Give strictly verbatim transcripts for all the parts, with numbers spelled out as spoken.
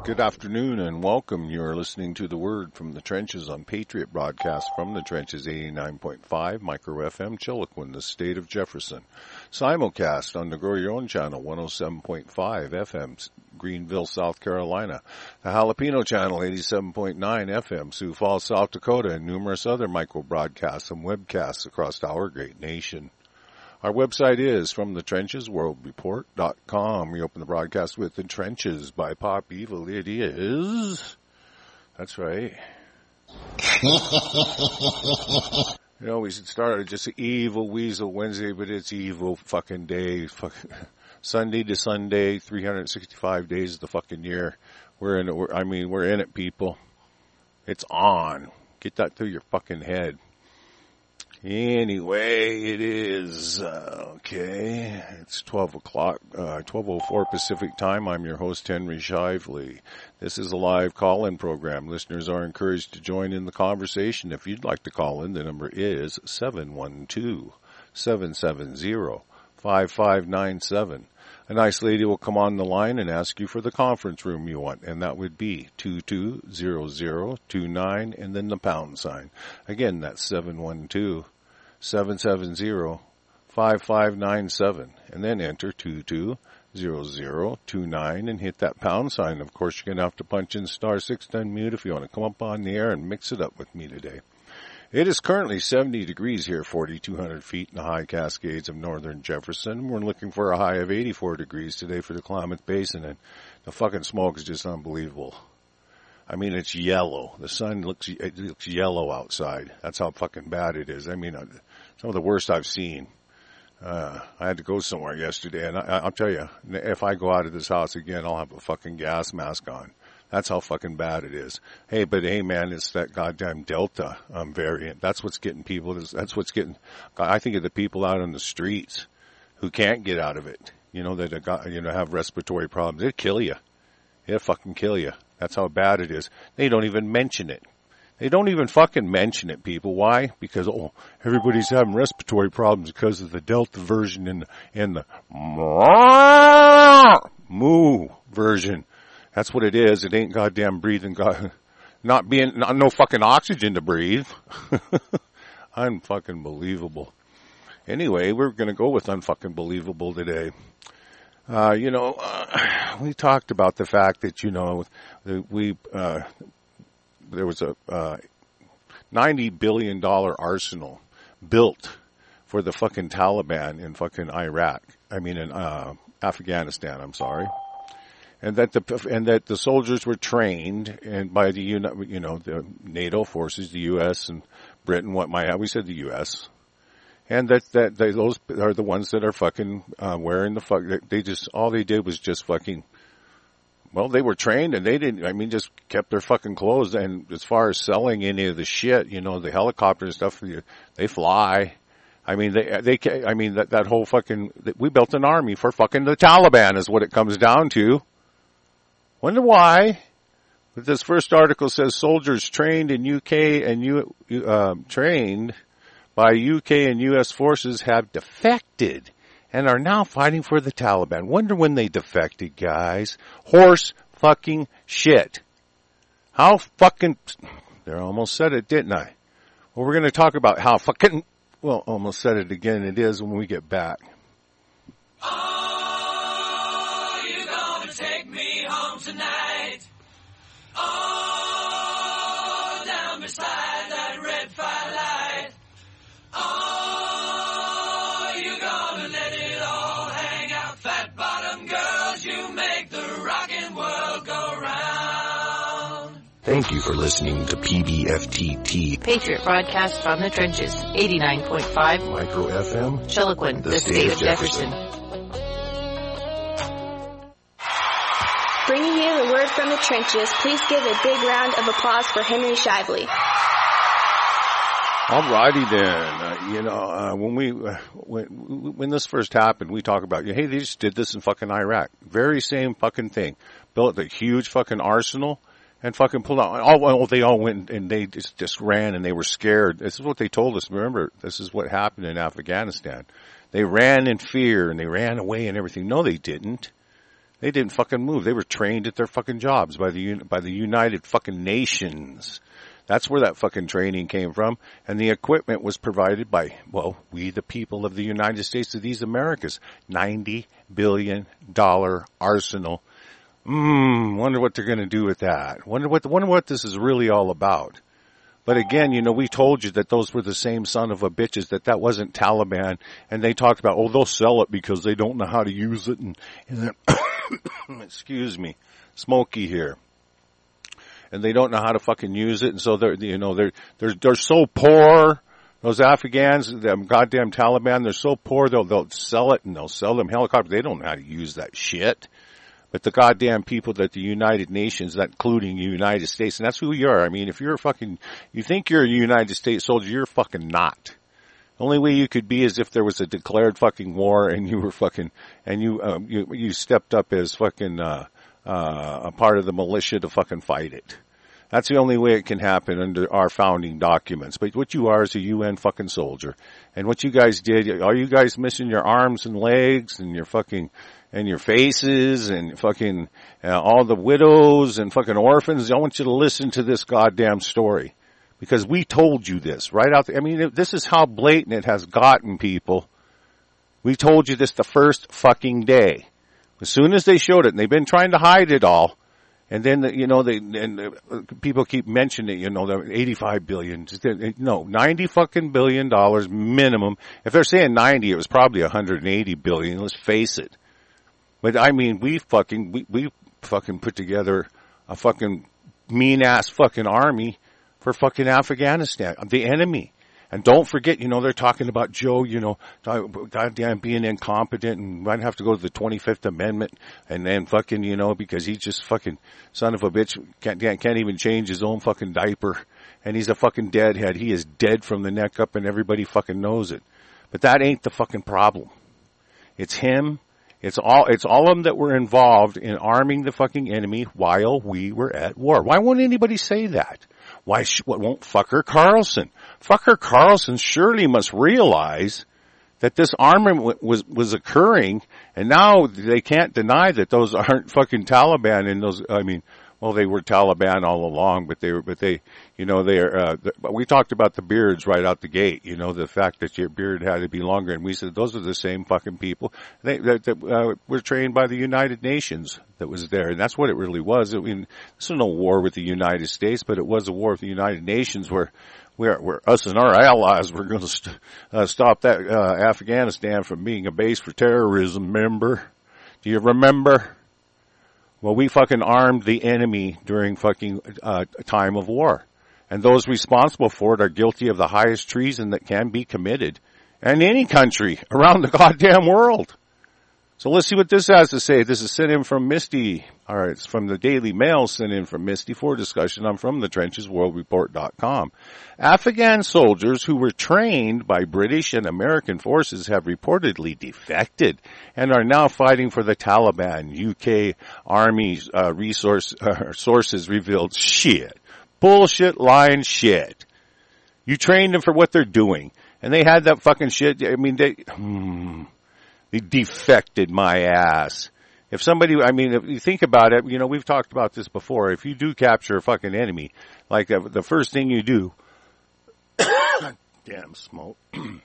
Good afternoon and welcome. You're listening to The Word from the Trenches on Patriot Broadcast from the Trenches eighty-nine point five Micro F M Chiloquin, the state of Jefferson. Simulcast on the Grow Your Own channel one oh seven point five F M Greenville, South Carolina. The Jalapeno channel eighty-seven point nine F M Sioux Falls, South Dakota, and numerous other micro broadcasts and webcasts across our great nation. Our website is from the trenches world report dot com. We open the broadcast with The Trenches by Pop Evil. It is. That's right. You know, we should start at just Evil Weasel Wednesday, but it's evil fucking day. Fucking Sunday to Sunday, three hundred sixty-five days of the fucking year. We're in it. We're, I mean, we're in it, people. It's on. Get that through your fucking head. Anyway, it is, uh, okay, it's twelve o'clock, uh, twelve oh four Pacific time. I'm your host, Henry Shively. This is a live call-in program. Listeners are encouraged to join in the conversation. If you'd like to call in, the number is seven one two, seven seven zero, five five nine seven. A nice lady will come on the line and ask you for the conference room you want, and that would be two two zero zero two nine and then the pound sign. Again, that's seven one two, seven seven zero, five five nine seven, and then enter two two zero zero two nine and hit that pound sign. Of course, you're going to have to punch in star six to unmute if you want to come up on the air and mix it up with me today. It is currently seventy degrees here, forty-two hundred feet in the high Cascades of northern Jefferson. We're looking for a high of eighty-four degrees today for the Klamath Basin, and the fucking smoke is just unbelievable. I mean, it's yellow. The sun looks, it looks yellow outside. That's how fucking bad it is. I mean, some of the worst I've seen. Uh, I had to go somewhere yesterday, and I, I'll tell you, if I go out of this house again, I'll have a fucking gas mask on. That's how fucking bad it is. Hey, but hey, man, it's that goddamn Delta um, variant. That's what's getting people. That's what's getting. I think of the people out on the streets who can't get out of it. You know that got, you know have respiratory problems. It'll kill you. It'll fucking kill you. That's how bad it is. They don't even mention it. They don't even fucking mention it, people. Why? Because, oh, everybody's having respiratory problems because of the Delta version and the, and the moo version. That's what it is. It ain't goddamn breathing, God, not being, not, no fucking oxygen to breathe. Unfucking believable. Anyway, we're gonna go with unfucking believable today. Uh, you know, uh, we talked about the fact that, you know, we, uh, there was a, uh, ninety billion dollars arsenal built for the fucking Taliban in fucking Iraq. I mean, in, uh, Afghanistan, I'm sorry. And that the, and that the soldiers were trained and by the, you know, the NATO forces, the U S and Britain, what my, we said the U S And that, that they, those are the ones that are fucking, uh, wearing the fuck, they just, all they did was just fucking, well, they were trained and they didn't, I mean, just kept their fucking clothes. And as far as selling any of the shit, you know, the helicopter and stuff, they fly. I mean, they, they, I mean, that, that whole fucking, we built an army for fucking the Taliban is what it comes down to. Wonder why? But this first article says soldiers trained in U K and U, uh, trained by U K and U S forces have defected and are now fighting for the Taliban. Wonder when they defected, guys. Horse fucking shit. How fucking, there, I almost said it, didn't I? Well, we're going to talk about how fucking, well, almost said it again. It is when we get back. Oh, you're gonna take me home tonight. Oh, down beside that red firelight. Oh, you're gonna let it all hang out. Fat bottom girls, you make the rockin' world go round. Thank you for listening to P B F T T, Patriot Broadcast from the Trenches, eighty-nine point five Micro F M, Chiloquin, the, the state of Jefferson. Bringing you the word from the trenches, please give a big round of applause for Henry Shively. Alrighty then. Uh, you know, uh, when we, uh, when, when this first happened, we talk about, hey, they just did this in fucking Iraq. Very same fucking thing. Built a huge fucking arsenal and fucking pulled out. Oh, well, they all went and they just, just ran and they were scared. This is what they told us. Remember, this is what happened in Afghanistan. They ran in fear and they ran away and everything. No, they didn't. They didn't fucking move. They were trained at their fucking jobs by the by the United fucking Nations. That's where that fucking training came from. And the equipment was provided by, well, we the people of the United States of these Americas. ninety billion dollars arsenal. Mmm, wonder what they're going to do with that. Wonder what, wonder what this is really all about. But again, you know, we told you that those were the same son of a bitches, that that wasn't Taliban. And they talked about, oh, they'll sell it because they don't know how to use it. And, and then, excuse me, Smokey here. And they don't know how to fucking use it. And so they're, you know, they're, they're, they're so poor. Those Afghans, them goddamn Taliban, they're so poor, they'll, they'll sell it and they'll sell them helicopters. They don't know how to use that shit. But the goddamn people that the United Nations, that including the United States, and that's who you are. I mean, if you're a fucking, you think you're a United States soldier, you're fucking not. The only way you could be is if there was a declared fucking war and you were fucking, and you, um, you, you stepped up as fucking, uh, uh, a part of the militia to fucking fight it. That's the only way it can happen under our founding documents. But what you are is a U N fucking soldier. And what you guys did, are you guys missing your arms and legs and your fucking, and your faces and fucking uh, all the widows and fucking orphans? I want you to listen to this goddamn story. Because we told you this right out there. I mean, this is how blatant it has gotten, people. We told you this the first fucking day. As soon as they showed it, and they've been trying to hide it all. And then, the, you know, they, and uh, people keep mentioning, you know, the eighty-five billion. No, ninety fucking billion dollars minimum. If they're saying ninety, it was probably one hundred eighty billion. Let's face it. But I mean, we fucking, we, we fucking put together a fucking mean ass fucking army for fucking Afghanistan, the enemy. And don't forget, you know, they're talking about Joe, you know, goddamn being incompetent and might have to go to the twenty-fifth Amendment and then fucking, you know, because he's just fucking son of a bitch, can't, can't even change his own fucking diaper. And he's a fucking deadhead. He is dead from the neck up and everybody fucking knows it. But that ain't the fucking problem. It's him. It's all, it's all of them that were involved in arming the fucking enemy while we were at war. Why won't anybody say that? Why sh- what won't Fucker Carlson? Fucker Carlson surely must realize that this armament was, was occurring, and now they can't deny that those aren't fucking Taliban and those, I mean, well, they were Taliban all along, but they were, but they, you know, they are, uh, the, but we talked about the beards right out the gate, you know, the fact that your beard had to be longer, and we said those are the same fucking people they, that, that uh, were trained by the United Nations that was there, and that's what it really was. I mean, this was no war with the United States, but it was a war with the United Nations where, where, where us and our allies were going to st- uh, stop that, uh, Afghanistan from being a base for terrorism, remember? Do you remember? Well, we fucking armed the enemy during fucking uh, time of war. And those responsible for it are guilty of the highest treason that can be committed in any country around the goddamn world. So let's see what this has to say. This is sent in from Misty. All right, it's from the Daily Mail, sent in from Misty for discussion. I'm from the trenches world report dot com. Afghan soldiers who were trained by British and American forces have reportedly defected and are now fighting for the Taliban. U K Army uh, resource uh, sources revealed shit. Bullshit, lying shit. You trained them for what they're doing. And they had that fucking shit. I mean, they... Hmm. They defected my ass. If somebody, I mean, if you think about it, you know, we've talked about this before. If you do capture a fucking enemy, like uh, the first thing you do, damn smoke,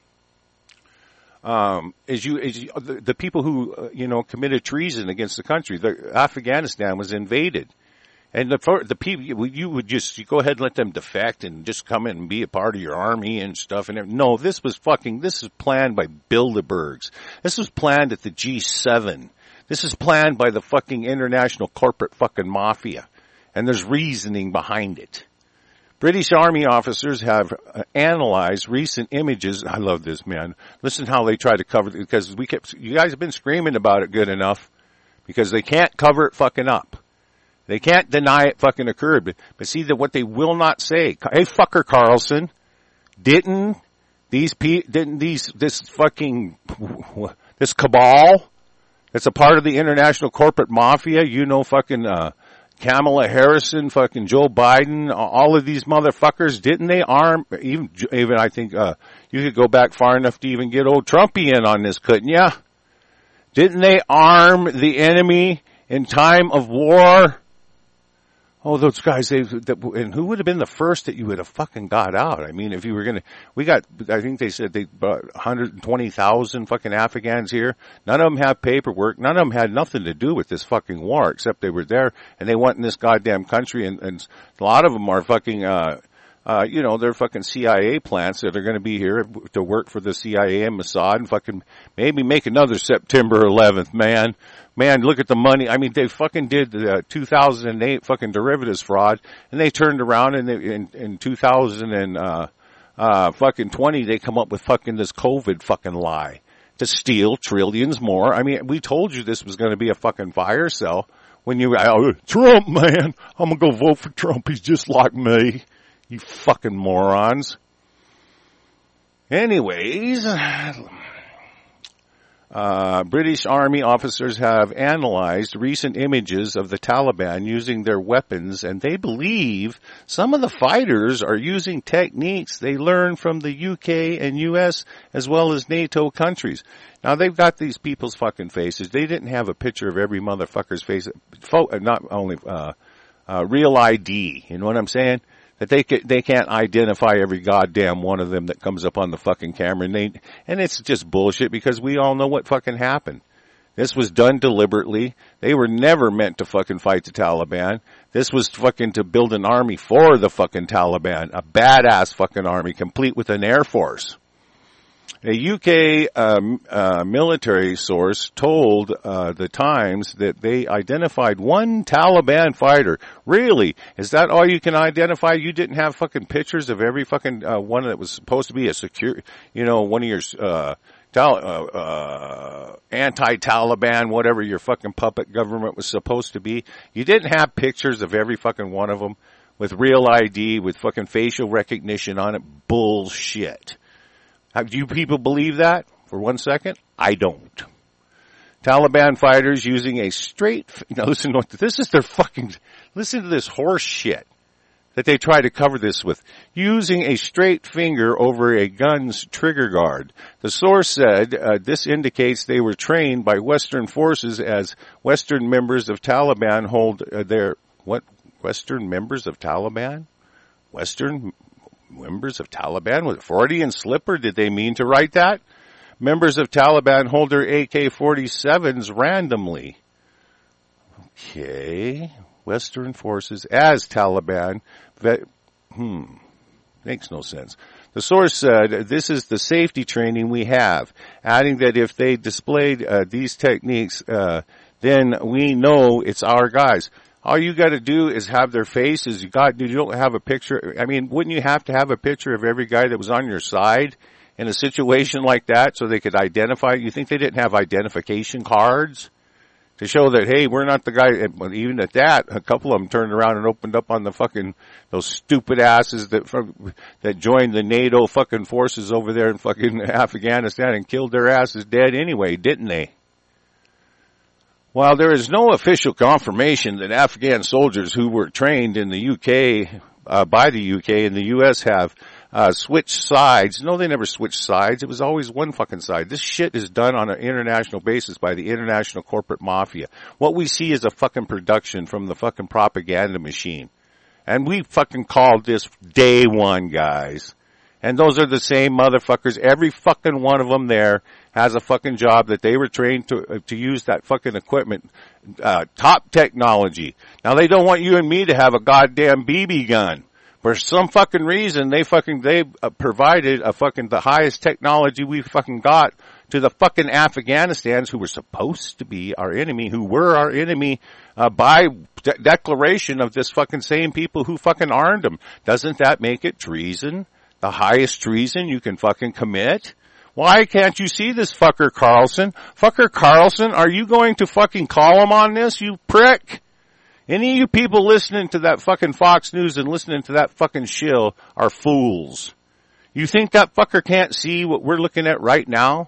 um, is you, is you, the, the people who, uh, you know, committed treason against the country. The, Afghanistan was invaded. And the the people, you would just you go ahead and let them defect and just come in and be a part of your army and stuff. And no, this was fucking, this is planned by Bilderbergs. This was planned at the G seven. This is planned by the fucking international corporate fucking mafia. And there's reasoning behind it. British Army officers have uh, analyzed recent images. I love this, man. Listen how they try to cover it, because we kept, you guys have been screaming about it good enough because they can't cover it fucking up. They can't deny it fucking occurred, but, but see that what they will not say. Hey, Fucker Carlson, didn't these pe- didn't these this fucking this cabal that's a part of the international corporate mafia? You know, fucking uh, Kamala Harrison, fucking Joe Biden, all of these motherfuckers. Didn't they arm? Even even I think uh, you could go back far enough to even get old Trumpy in on this, couldn't ya? Didn't they arm the enemy in time of war. Oh, those guys, they, that, and who would have been the first that you would have fucking got out? I mean, if you were gonna, we got, I think they said they brought one hundred twenty thousand fucking Afghans here. None of them have paperwork. None of them had nothing to do with this fucking war, except they were there and they went in this goddamn country, and, and a lot of them are fucking, uh, uh, you know, they're fucking C I A plants that are gonna be here to work for the C I A and Mossad and fucking maybe make another September eleventh, man. Man, look at the money. I mean, they fucking did the two thousand eight fucking derivatives fraud, and they turned around and they, in, in two thousand and, uh, uh, fucking twenty, they come up with fucking this COVID fucking lie to steal trillions more. I mean, we told you this was going to be a fucking fire sale when you, oh, Trump, man, I'm going to go vote for Trump. He's just like me. You fucking morons. Anyways, Uh, British Army officers have analyzed recent images of the Taliban using their weapons, and they believe some of the fighters are using techniques they learned from the U K and U S as well as NATO countries. Now, they've got these people's fucking faces. They didn't have a picture of every motherfucker's face, not only uh, uh, real I D, you know what I'm saying? That they can, they can't identify every goddamn one of them that comes up on the fucking camera, and they, and it's just bullshit because we all know what fucking happened. This was done deliberately. They were never meant to fucking fight the Taliban. This was fucking to build an army for the fucking Taliban, a badass fucking army, complete with an air force. A U K um, uh, military source told uh, the Times that they identified one Taliban fighter. Really? Is that all you can identify? You didn't have fucking pictures of every fucking uh, one that was supposed to be a secure, you know, one of your uh, tal- uh, uh, anti-Taliban, whatever your fucking puppet government was supposed to be? You didn't have pictures of every fucking one of them with real I D, with fucking facial recognition on it? Bullshit. Do you people believe that for one second? I don't. Taliban fighters using a straight, now listen to this is their fucking, listen to this horse shit that they try to cover this with. Using a straight finger over a gun's trigger guard. The source said uh, this indicates they were trained by Western forces as Western members of Taliban hold uh, their, what, Western members of Taliban? Western members of Taliban? Was it Freudian slipper? Did they mean to write that? Members of Taliban hold their A K forty-sevens randomly. Okay. Western forces as Taliban. Vet- hmm. Makes no sense. The source said, this is the safety training we have, adding that if they displayed uh, these techniques, uh, then we know it's our guys. All you got to do is have their faces. You got, you don't have a picture. I mean, wouldn't you have to have a picture of every guy that was on your side in a situation like that so they could identify? You think they didn't have identification cards to show that, hey, we're not the guy? Even at that, a couple of them turned around and opened up on the fucking, those stupid asses that from, that joined the NATO fucking forces over there in fucking Afghanistan and killed their asses dead anyway, didn't they? While there is no official confirmation that Afghan soldiers who were trained in the U K, uh, by the U K and the U S have, uh, switched sides. No, they never switched sides. It was always one fucking side. This shit is done on an international basis by the international corporate mafia. What we see is a fucking production from the fucking propaganda machine. And we fucking called this day one, guys. And those are the same motherfuckers. Every fucking one of them there has a fucking job that they were trained to uh, to use that fucking equipment, uh, top technology. Now they don't want you and me to have a goddamn B B gun. For some fucking reason, they fucking, they uh, provided a fucking, the highest technology we fucking got to the fucking Afghanistans who were supposed to be our enemy, who were our enemy, uh, by de- declaration of this fucking same people who fucking armed them. Doesn't that make it treason? The highest treason you can fucking commit? Why can't you see this fucker Carlson? Fucker Carlson, are you going to fucking call him on this, you prick? Any of you people listening to that fucking Fox News and listening to that fucking shill are fools. You think that fucker can't see what we're looking at right now?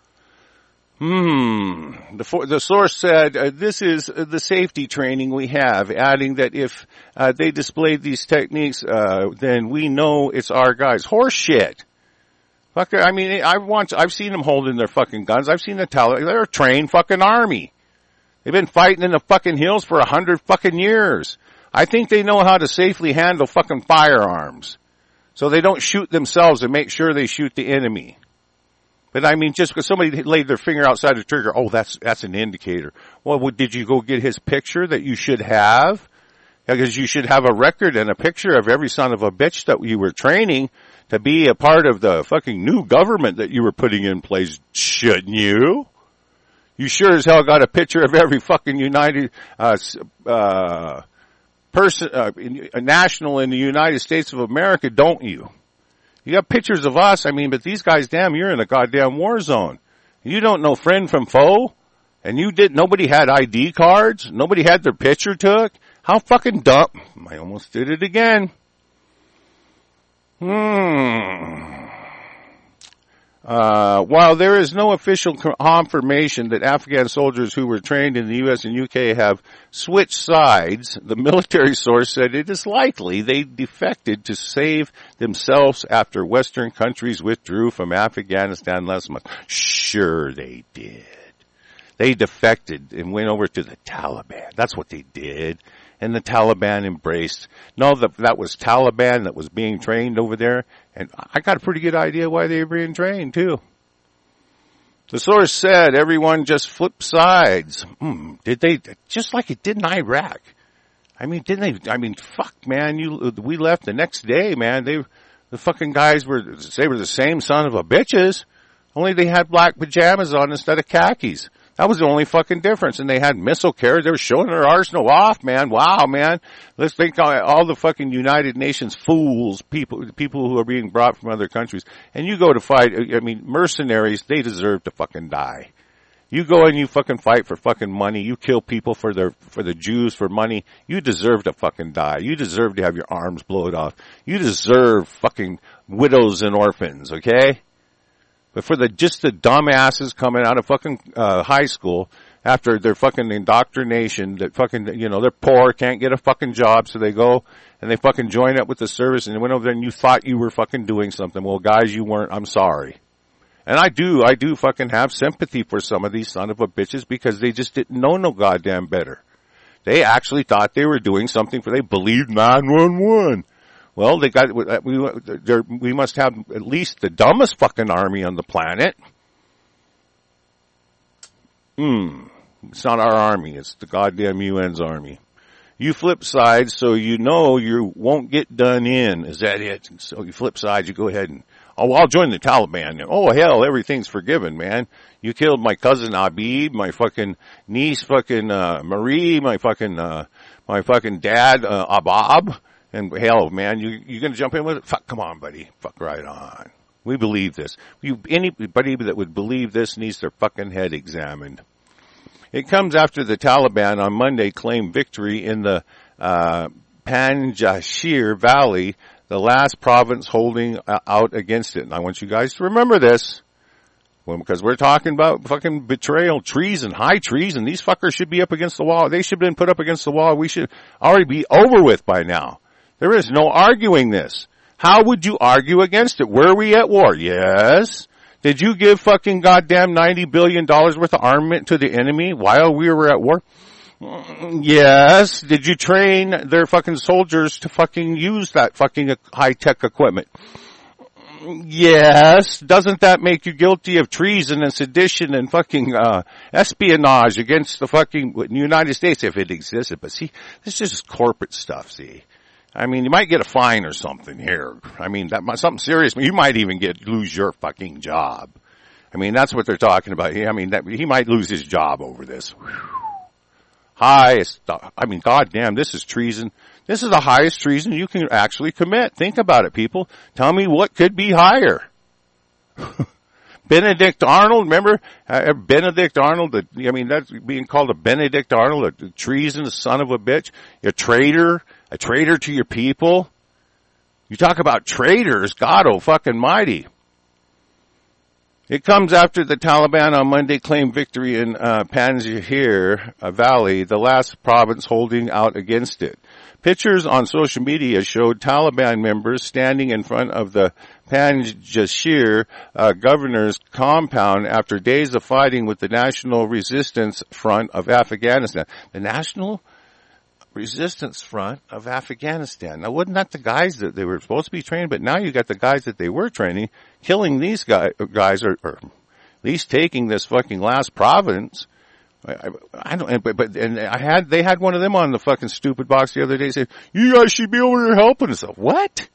Hmm. The, for, the source said, uh, this is uh, the safety training we have, adding that if uh, they displayed these techniques, uh, then we know it's our guys. Horse shit. Fucker, I mean, I want, I've seen them holding their fucking guns. I've seen the Taliban. They're a trained fucking army. They've been fighting in the fucking hills for a hundred fucking years. I think they know how to safely handle fucking firearms. So they don't shoot themselves and make sure they shoot the enemy. But I mean, just because somebody laid their finger outside the trigger, oh, that's, that's an indicator. Well, what, did you go get his picture that you should have? Because you should have a record and a picture of every son of a bitch that you were training to be a part of the fucking new government that you were putting in place, shouldn't you? You sure as hell got a picture of every fucking United, uh, uh, person, uh, a national in the United States of America, don't you? You got pictures of us, I mean, but these guys, damn, you're in a goddamn war zone. You don't know friend from foe, and you didn't, nobody had I D cards, nobody had their picture took. How fucking dumb. I almost did it again. Hmm. Uh, while there is no official confirmation that Afghan soldiers who were trained in the U S and U K have switched sides, the military source said it is likely they defected to save themselves after Western countries withdrew from Afghanistan last month. Sure they did. They defected and went over to the Taliban. That's what they did. And the Taliban embraced. No, that, that was Taliban that was being trained over there. And I got a pretty good idea why they were being trained, too. The source said everyone just flipped sides. Hmm, did they? Just like it did in Iraq. I mean, didn't they? I mean, fuck, man. You, we left the next day, man. They, the fucking guys were, they were the same son of a bitches. Only they had black pajamas on instead of khakis. That was the only fucking difference. And they had missile carriers. They were showing their arsenal off, man. Wow, man. Let's think all, all the fucking United Nations fools, people, people who are being brought from other countries. And you go to fight, I mean, mercenaries, they deserve to fucking die. You go and you fucking fight for fucking money. You kill people for their, for the Jews for money. You deserve to fucking die. You deserve to have your arms blown off. You deserve fucking widows and orphans, okay? But for the, just the dumbasses coming out of fucking, uh, high school after their fucking indoctrination that fucking, you know, they're poor, can't get a fucking job, so they go and they fucking join up with the service and they went over there and you thought you were fucking doing something. Well, guys, you weren't. I'm sorry. And I do, I do fucking have sympathy for some of these son of a bitches because they just didn't know no goddamn better. They actually thought they were doing something for, they believed nine one one. Well, they got, we, we must have at least the dumbest fucking army on the planet. Hmm. It's not our army. It's the goddamn U N's army. You flip sides so you know you won't get done in. Is that it? So you flip sides, you go ahead and, oh, I'll join the Taliban. Oh, hell, everything's forgiven, man. You killed my cousin Abib, my fucking niece fucking, uh, Marie, my fucking, uh, my fucking dad, uh, Abab. And hell, man, you, you gonna jump in with it? Fuck, come on, buddy. Fuck right on. We believe this. You, anybody that would believe this needs their fucking head examined. It comes after the Taliban on Monday claimed victory in the, uh, Panjshir Valley, the last province holding out against it. And I want you guys to remember this. Well, because we're talking about fucking betrayal, treason, high treason. These fuckers should be up against the wall. They should have been put up against the wall. We should already be over with by now. There is no arguing this. How would you argue against it? Were we at war? Yes. Did you give fucking goddamn ninety billion dollars worth of armament to the enemy while we were at war? Yes. Did you train their fucking soldiers to fucking use that fucking high-tech equipment? Yes. Doesn't that make you guilty of treason and sedition and fucking uh espionage against the fucking United States if it existed? But see, this is just corporate stuff, see. I mean, you might get a fine or something here. I mean, that might, something serious. You might even get lose your fucking job. I mean, that's what they're talking about here. I mean, that, he might lose his job over this. Highest, I mean, goddamn, this is treason. This is the highest treason you can actually commit. Think about it, people. Tell me what could be higher. Benedict Arnold, remember uh, Benedict Arnold? The, I mean, that's being called a Benedict Arnold, a treason, a son of a bitch, a traitor, a traitor to your people. You talk about traitors, God oh fucking mighty. It comes after the Taliban on Monday claimed victory in uh, Panjshir Valley, the last province holding out against it. Pictures on social media showed Taliban members standing in front of the Panjshir uh, governor's compound after days of fighting with the National Resistance Front of Afghanistan. The National Resistance Front of Afghanistan. Now, wasn't that the guys that they were supposed to be training? But now you got the guys that they were training killing these guys, guys or, or at least taking this fucking last province. I, I, I don't, but, but, and I had, they had one of them on the fucking stupid box the other day saying, you guys should be over there helping us. What?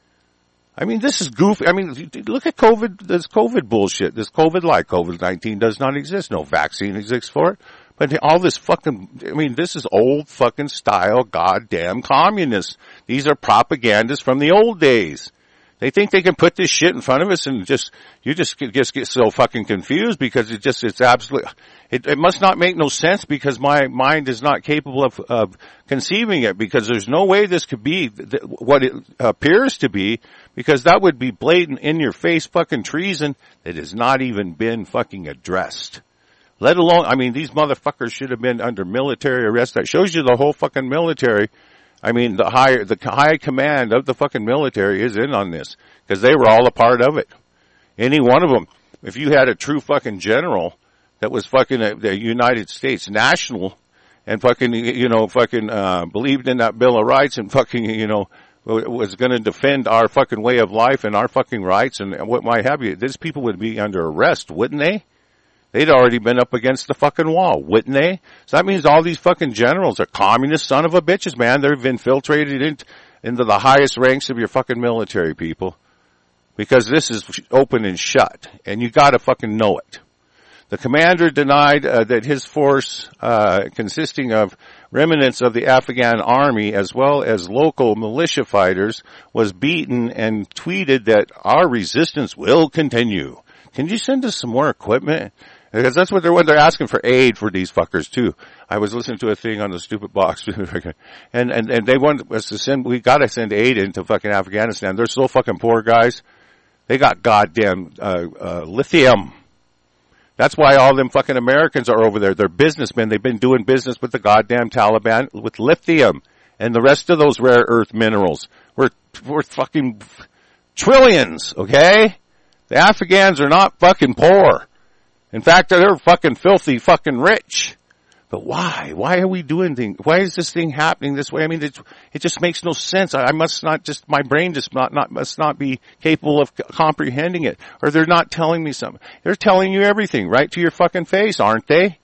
I mean, this is goofy. I mean, look at COVID, this COVID bullshit. This COVID like COVID nineteen does not exist. No vaccine exists for it. But all this fucking, I mean, this is old fucking style goddamn communists. These are propagandists from the old days. They think they can put this shit in front of us and just, you just get, just get so fucking confused because it just, it's absolutely, it, it must not make no sense because my mind is not capable of, of conceiving it because there's no way this could be th- what it appears to be because that would be blatant in your face fucking treason that has not even been fucking addressed. Let alone, I mean, these motherfuckers should have been under military arrest. That shows you the whole fucking military. I mean, the high, the high command of the fucking military is in on this because they were all a part of it. Any one of them. If you had a true fucking general that was fucking a, the United States national and fucking, you know, fucking, uh, believed in that Bill of Rights and fucking, you know, was going to defend our fucking way of life and our fucking rights and what might have you, these people would be under arrest, wouldn't they? They'd already been up against the fucking wall, wouldn't they? So that means all these fucking generals are communist son of a bitches, man. They've infiltrated in, into the highest ranks of your fucking military, people. Because this is open and shut. And you gotta fucking know it. The commander denied uh, that his force, uh, consisting of remnants of the Afghan army as well as local militia fighters, was beaten and tweeted that our resistance will continue. Can you send us some more equipment? Because that's what they're, what they're asking for aid for these fuckers too. I was listening to a thing on the stupid box and, and, and they want us to send, we gotta send aid into fucking Afghanistan. They're so fucking poor, guys. They got goddamn, uh, uh, lithium. That's why all them fucking Americans are over there. They're businessmen. They've been doing business with the goddamn Taliban with lithium and the rest of those rare earth minerals. We're, we're fucking trillions, okay? The Afghans are not fucking poor. In fact, they're fucking filthy fucking rich. But why? Why are we doing things? Why is this thing happening this way? I mean, it, it just makes no sense. I, I must not just, my brain just not, not, must not be capable of c- comprehending it. Or they're not telling me something. They're telling you everything right to your fucking face, aren't they?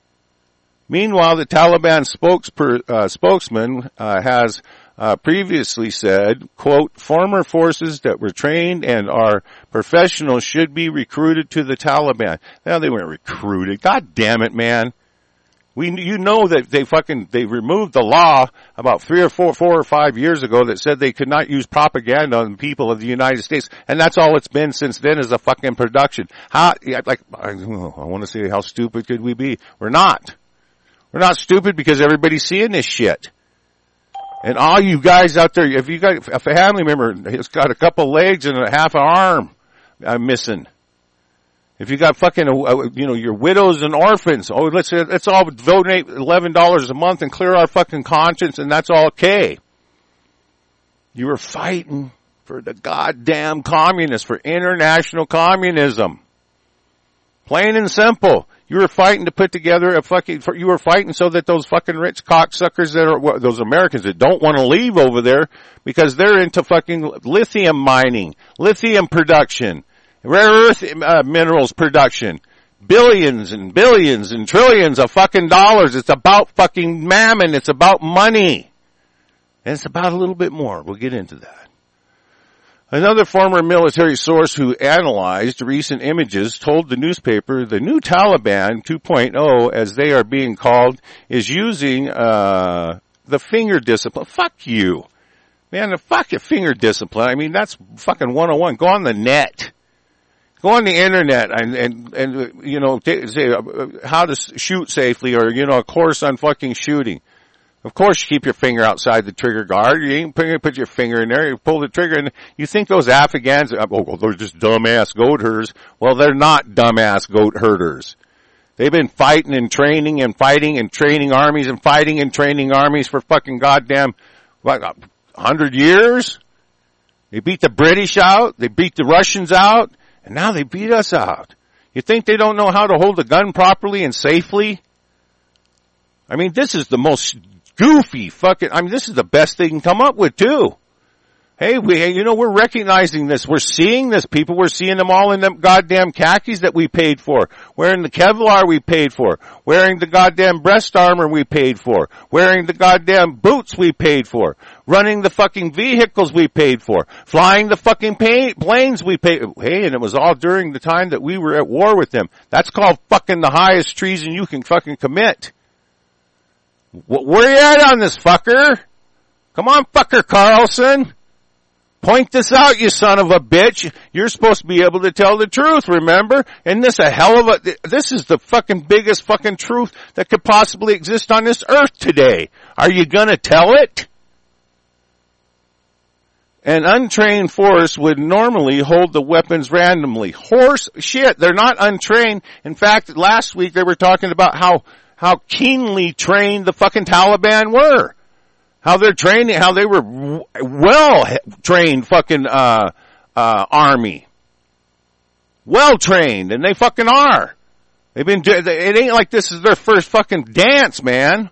Meanwhile, the Taliban spokesper, uh, spokesman, uh, has, Uh, previously said, quote, former forces that were trained and are professionals should be recruited to the Taliban. Now they weren't recruited. God damn it, man. We, you know that they fucking, they removed the law about three or four, four or five years ago that said they could not use propaganda on people of the United States. And that's all it's been since then is a fucking production. How, like, I, I want to say how stupid could we be? We're not. We're not stupid because everybody's seeing this shit. And all you guys out there, if you got a family member has got a couple legs and a half an arm uh, missing, if you got fucking, uh, you know, your widows and orphans, oh, let's let's all donate eleven dollars a month and clear our fucking conscience, and that's all okay. You were fighting for the goddamn communists, for international communism, plain and simple. You were fighting to put together a fucking, you were fighting so that those fucking rich cocksuckers that are, those Americans that don't want to leave over there because they're into fucking lithium mining, lithium production, rare earth uh, minerals production, billions and billions and trillions of fucking dollars. It's about fucking mammon. It's about money. And it's about a little bit more. We'll get into that. Another former military source who analyzed recent images told the newspaper the new Taliban two point oh, as they are being called, is using uh the finger discipline. Fuck you. Man, the fucking finger discipline. I mean, that's fucking one oh one. Go on the net. Go on the internet and, and, and you know, t- say uh, how to shoot safely or, you know, a course on fucking shooting. Of course, you keep your finger outside the trigger guard. You ain't going to put your finger in there. You pull the trigger, and you think those Afghans, oh, well, they're just dumbass goat herders. Well, they're not dumbass goat herders. They've been fighting and training and fighting and training armies and fighting and training armies for fucking goddamn, what, a hundred years? They beat the British out. They beat the Russians out. And now they beat us out. You think they don't know how to hold a gun properly and safely? I mean, this is the most goofy fucking, I mean, this is the best they can come up with too. Hey, we, you know, we're recognizing this. We're seeing this, people. We're seeing them all in them goddamn khakis that we paid for. Wearing the Kevlar we paid for. Wearing the goddamn breast armor we paid for. Wearing the goddamn boots we paid for. Running the fucking vehicles we paid for. Flying the fucking pay, planes we paid. Hey, and it was all during the time that we were at war with them. That's called fucking the highest treason you can fucking commit. Where you at on this, fucker? Come on, fucker Carlson. Point this out, you son of a bitch. You're supposed to be able to tell the truth, remember? And this a hell of a, this is the fucking biggest fucking truth that could possibly exist on this earth today. Are you gonna tell it? An untrained force would normally hold the weapons randomly. Horse shit, they're not untrained. In fact, last week they were talking about how how keenly trained the fucking Taliban were. How they're training, how they were well trained fucking, uh, uh, army. Well trained, and they fucking are. They've been, it ain't like this is their first fucking dance, man.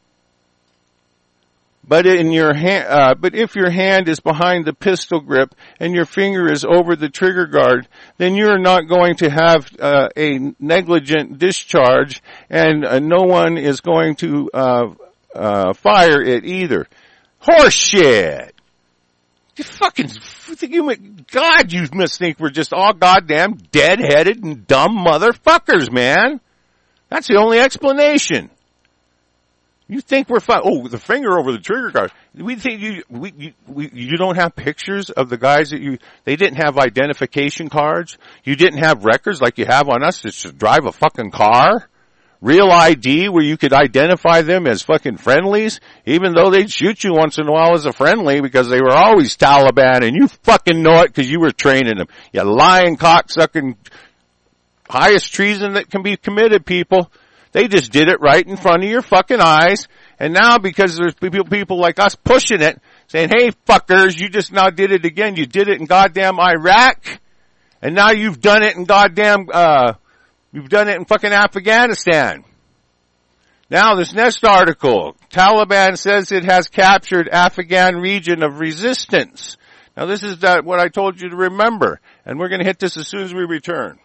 But in your hand, uh, but if your hand is behind the pistol grip and your finger is over the trigger guard, then you're not going to have uh, a negligent discharge, and uh, no one is going to uh, uh fire it either. Horse shit! You fucking, you, God, you must think we're just all goddamn dead-headed and dumb motherfuckers, man. That's the only explanation. You think we're fine? Oh, the finger over the trigger guard. We think you, we, you, we, you don't have pictures of the guys that you, they didn't have identification cards. You didn't have records like you have on us to drive a fucking car. Real I D where you could identify them as fucking friendlies, even though they'd shoot you once in a while as a friendly because they were always Taliban and you fucking know it because you were training them. You lying cocksucking highest treason that can be committed, people. They just did it right in front of your fucking eyes. And now because there's people, people like us pushing it, saying, hey fuckers, you just now did it again. You did it in goddamn Iraq. And now you've done it in goddamn, uh, you've done it in fucking Afghanistan. Now this next article, Taliban says it has captured Afghan region of resistance. Now this is that what I told you to remember. And we're going to hit this as soon as we return.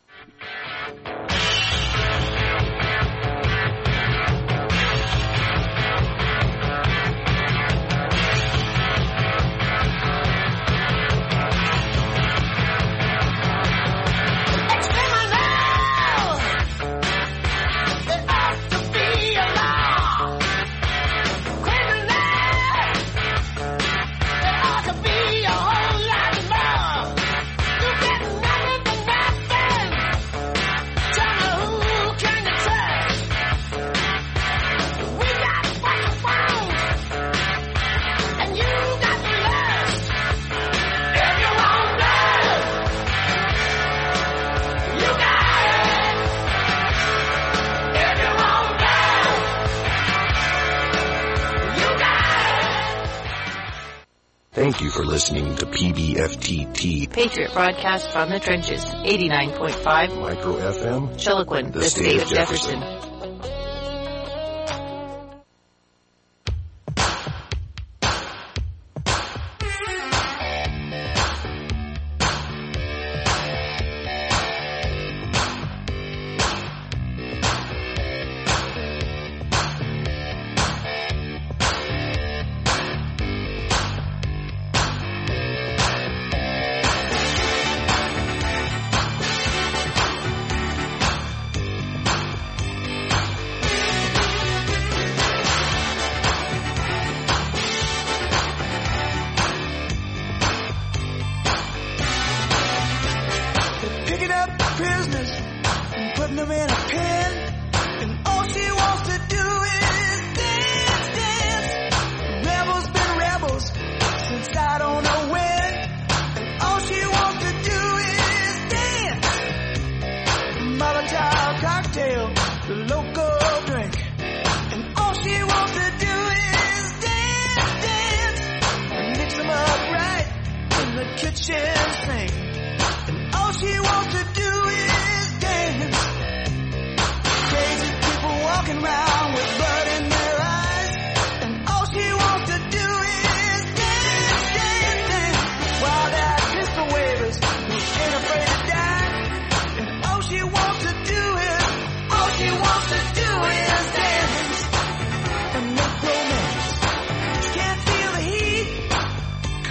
Thank you for listening to P B F T T Patriot Broadcast from the Trenches, eighty-nine point five Micro F M, Chiloquin, the, the state, state of Jefferson. Jefferson.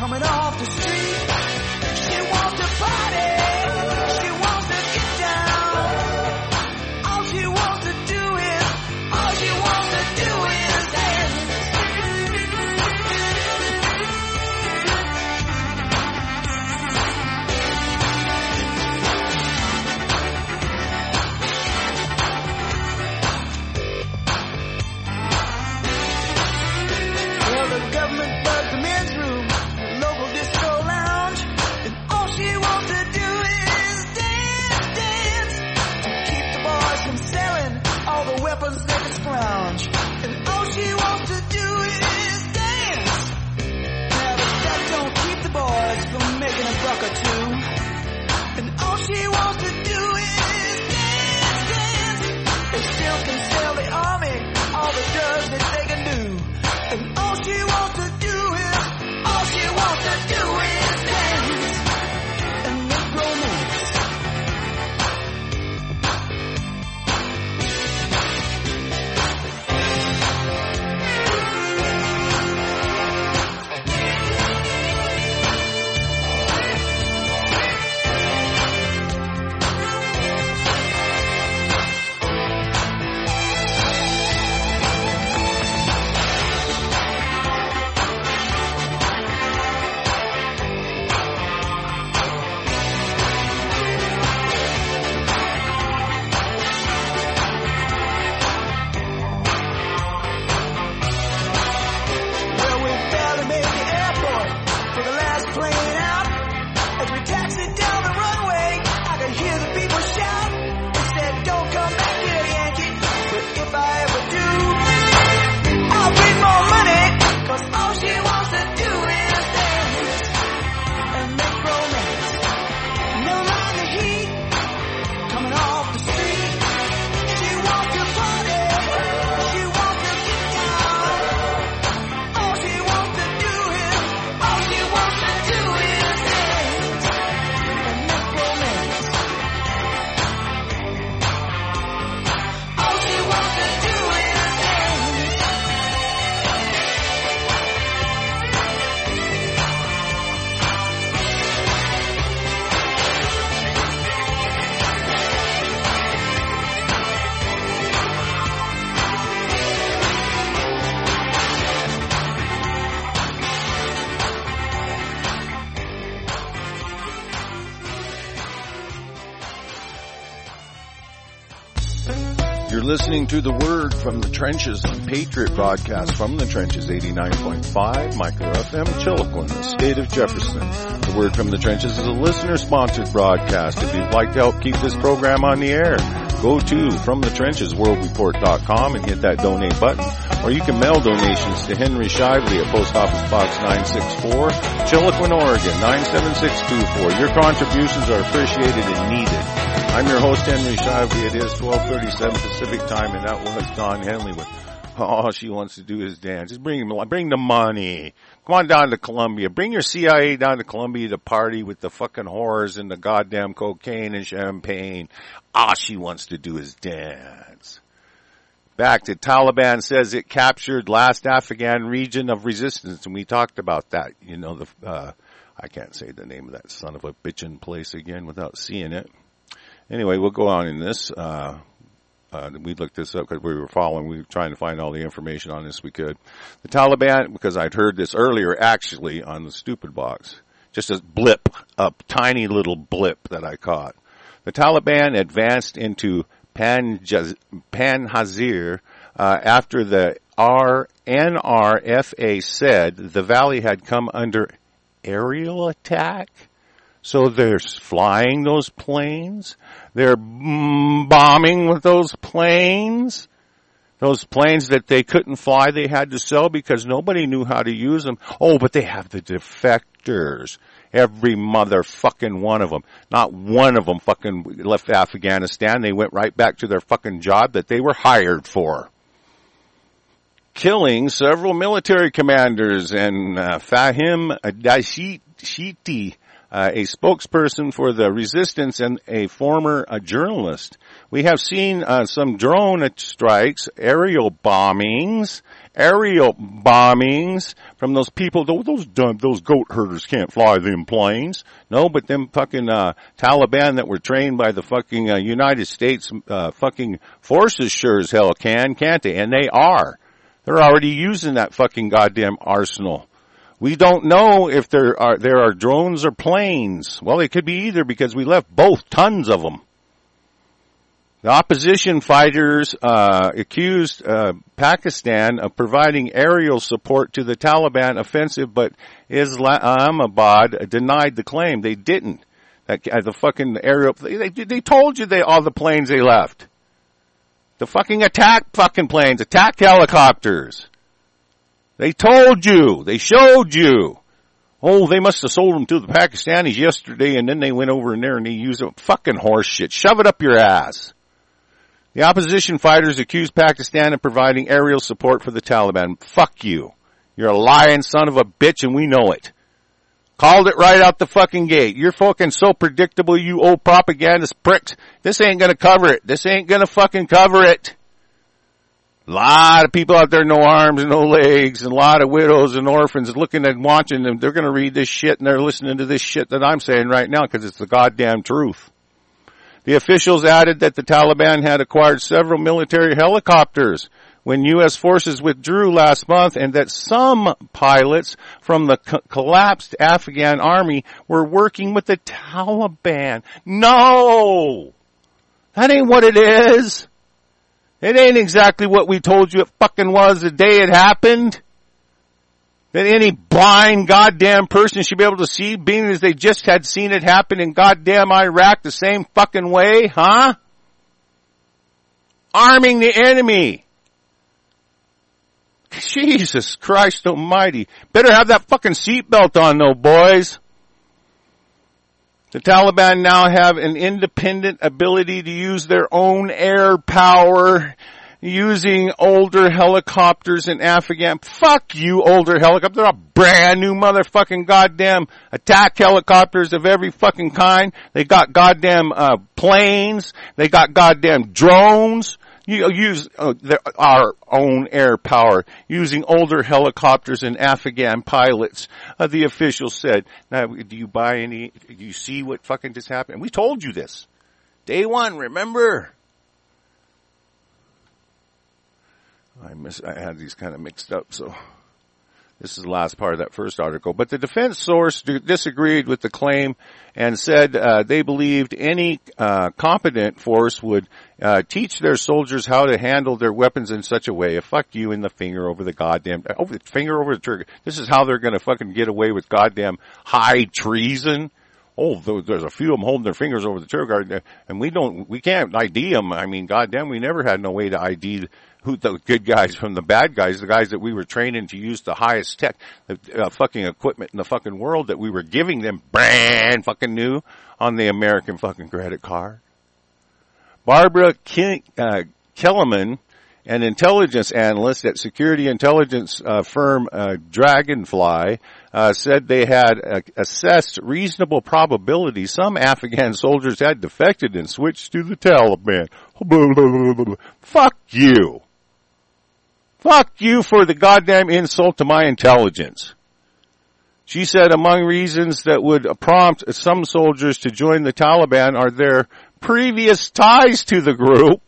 coming off the street. She wants to party. She wants to get down. All she wants to do is, all she wants to do is dance. Well, the government bugged the men's room, the local disco lounge, and all she wants to do is dance, dance, to keep the boys from selling all the weapons they can scrounge. And all she wants to do is dance. Now, but that don't keep the boys from making a buck or two. And all she wants to do is dance, dance. They still can sell the army all the drugs that they can do. And all she wants to do is, all she wants to do is dance and make romance. Well, we barely made the airport for the last plane out. As we taxied down the runway, I could hear the people shout. They said, don't come back here, Yankee. But if I ever do, I'll bring more money. Cause all she wants to do is dance and make romance. Never mind the heat coming off the street. She wants to party. She wants to get down. All she wants to do is, all she wants to do is dance and make romance. All she wants to do is dance. You're listening to The Word from the Trenches on Patriot Broadcast from the Trenches, eighty-nine point five, Micro F M, Chilliquin, the state of Jefferson. The Word from the Trenches is a listener-sponsored broadcast. If you'd like to help keep this program on the air, go to from the trenches world report dot com and hit that donate button. Or you can mail donations to Henry Shively at Post Office Box nine sixty-four, Chilliquin, Oregon, nine seven six two four. Your contributions are appreciated and needed. I'm your host, Henry Shively. It is twelve thirty-seven Pacific Time, and that was Don Henley with all she wants to do is dance. Just bring, bring the money. Come on down to Columbia. Bring your C I A down to Columbia to party with the fucking whores and the goddamn cocaine and champagne. All she wants to do is dance. Back to Taliban says it captured last Afghan region of resistance, and we talked about that. You know, the uh, I can't say the name of that son of a bitchin' place again without seeing it. Anyway, we'll go on in this. Uh, uh, we looked this up because we were following. We were trying to find all the information on this we could. The Taliban, because I'd heard this earlier actually on the Stupid Box, just a blip, a tiny little blip that I caught. The Taliban advanced into Panjaz- Panjshir uh, after the R N R F A said the valley had come under aerial attack. So they're flying those planes. They're bombing with those planes. Those planes that they couldn't fly, they had to sell because nobody knew how to use them. Oh, but they have the defectors. Every motherfucking one of them. Not one of them fucking left Afghanistan. They went right back to their fucking job that they were hired for. Killing several military commanders and uh, Fahim Dashiti uh, a spokesperson for the resistance and a former uh, journalist. We have seen uh, some drone strikes, aerial bombings, aerial bombings from those people. Those those, dumb, those goat herders can't fly them planes. No, but them fucking uh, Taliban that were trained by the fucking uh, United States uh, fucking forces sure as hell can, can't they? And they are. They're already using that fucking goddamn arsenal. We don't know if there are there are drones or planes. Well, it could be either because we left both, tons of them. The opposition fighters uh accused uh Pakistan of providing aerial support to the Taliban offensive, but Islamabad denied the claim. They didn't. That uh, the fucking aerial they they told you they all the planes they left. The fucking attack fucking planes, attack helicopters. They told you. They showed you. Oh, they must have sold them to the Pakistanis yesterday, and then they went over in there and they used them. Fucking horse shit. Shove it up your ass. The opposition fighters accused Pakistan of providing aerial support for the Taliban. Fuck you. You're a lying son of a bitch, and we know it. Called it right out the fucking gate. You're fucking so predictable, you old propagandist pricks. This ain't gonna cover it. This ain't gonna fucking cover it. A lot of people out there, no arms and no legs, and a lot of widows and orphans looking and watching them. They're going to read this shit, and they're listening to this shit that I'm saying right now because it's the goddamn truth. The officials added that the Taliban had acquired several military helicopters when U S forces withdrew last month, and that some pilots from the co- collapsed Afghan army were working with the Taliban. No! That ain't what it is. It ain't exactly what we told you it fucking was the day it happened. That any blind goddamn person should be able to see, being as they just had seen it happen in goddamn Iraq the same fucking way, huh? Arming the enemy. Jesus Christ almighty. Better have that fucking seatbelt on though, boys. The Taliban now have an independent ability to use their own air power using older helicopters in Afghan. Fuck you, older helicopters. They're all brand new motherfucking goddamn attack helicopters of every fucking kind. They got goddamn uh planes. They got goddamn drones. You use uh, their, our own air power using older helicopters and Afghan pilots, uh, the official said. Now, do you buy any, do you see what fucking just happened? We told you this. Day one, remember? I miss, I had these kind of mixed up, so this is the last part of that first article. But the defense source disagreed with the claim and said uh, they believed any uh, competent force would uh, teach their soldiers how to handle their weapons in such a way. A fuck you in the finger over the goddamn, over the finger over the trigger. This is how they're going to fucking get away with goddamn high treason. Oh, there's a few of them holding their fingers over the trigger, and we don't, we can't I D them. I mean, goddamn, we never had no way to I D who the good guys from the bad guys, the guys that we were training to use the highest tech, the uh, fucking equipment in the fucking world that we were giving them brand fucking new on the American fucking credit card. Barbara Ke- uh, Kellerman, an intelligence analyst at security intelligence uh, firm uh, Dragonfly, uh, said they had uh, assessed reasonable probability some Afghan soldiers had defected and switched to the Taliban. Fuck you. Fuck you for the goddamn insult to my intelligence. She said among reasons that would prompt some soldiers to join the Taliban are their previous ties to the group,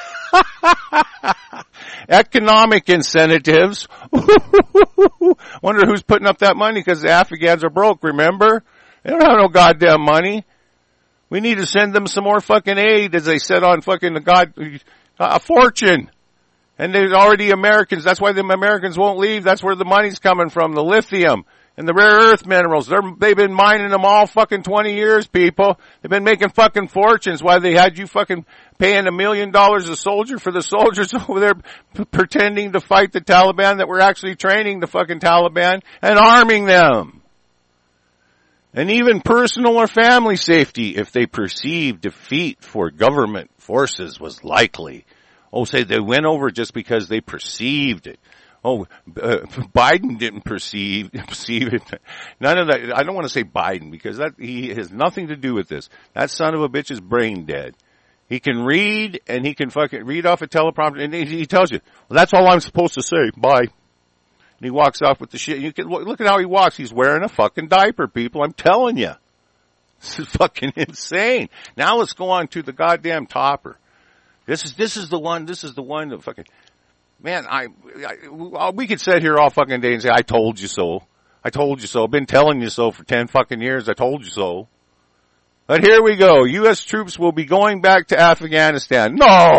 economic incentives. Wonder who's putting up that money because the Afghans are broke, remember? They don't have no goddamn money. We need to send them some more fucking aid, as they said on fucking the god, a fortune. And there's already Americans. That's why the Americans won't leave. That's where the money's coming from. The lithium and the rare earth minerals. They're, they've been mining them all fucking twenty years, people. They've been making fucking fortunes. Why they had you fucking paying a million dollars a soldier for the soldiers over there p- pretending to fight the Taliban that were actually training the fucking Taliban and arming them. And even personal or family safety if they perceived defeat for government forces was likely. Oh, say they went over just because they perceived it. Oh, uh, Biden didn't perceive perceive it. None of that. I don't want to say Biden because that he has nothing to do with this. That son of a bitch is brain dead. He can read and he can fucking read off a teleprompter and he, he tells you, well, that's all I'm supposed to say. Bye. And he walks off with the shit. You can look, look at how he walks. He's wearing a fucking diaper, people. I'm telling you. This is fucking insane. Now let's go on to the goddamn topper. This is, this is the one, this is the one that fucking, man, I, I, we could sit here all fucking day and say, I told you so. I told you so. I've been telling you so for ten fucking years. I told you so. But here we go. U S troops will be going back to Afghanistan.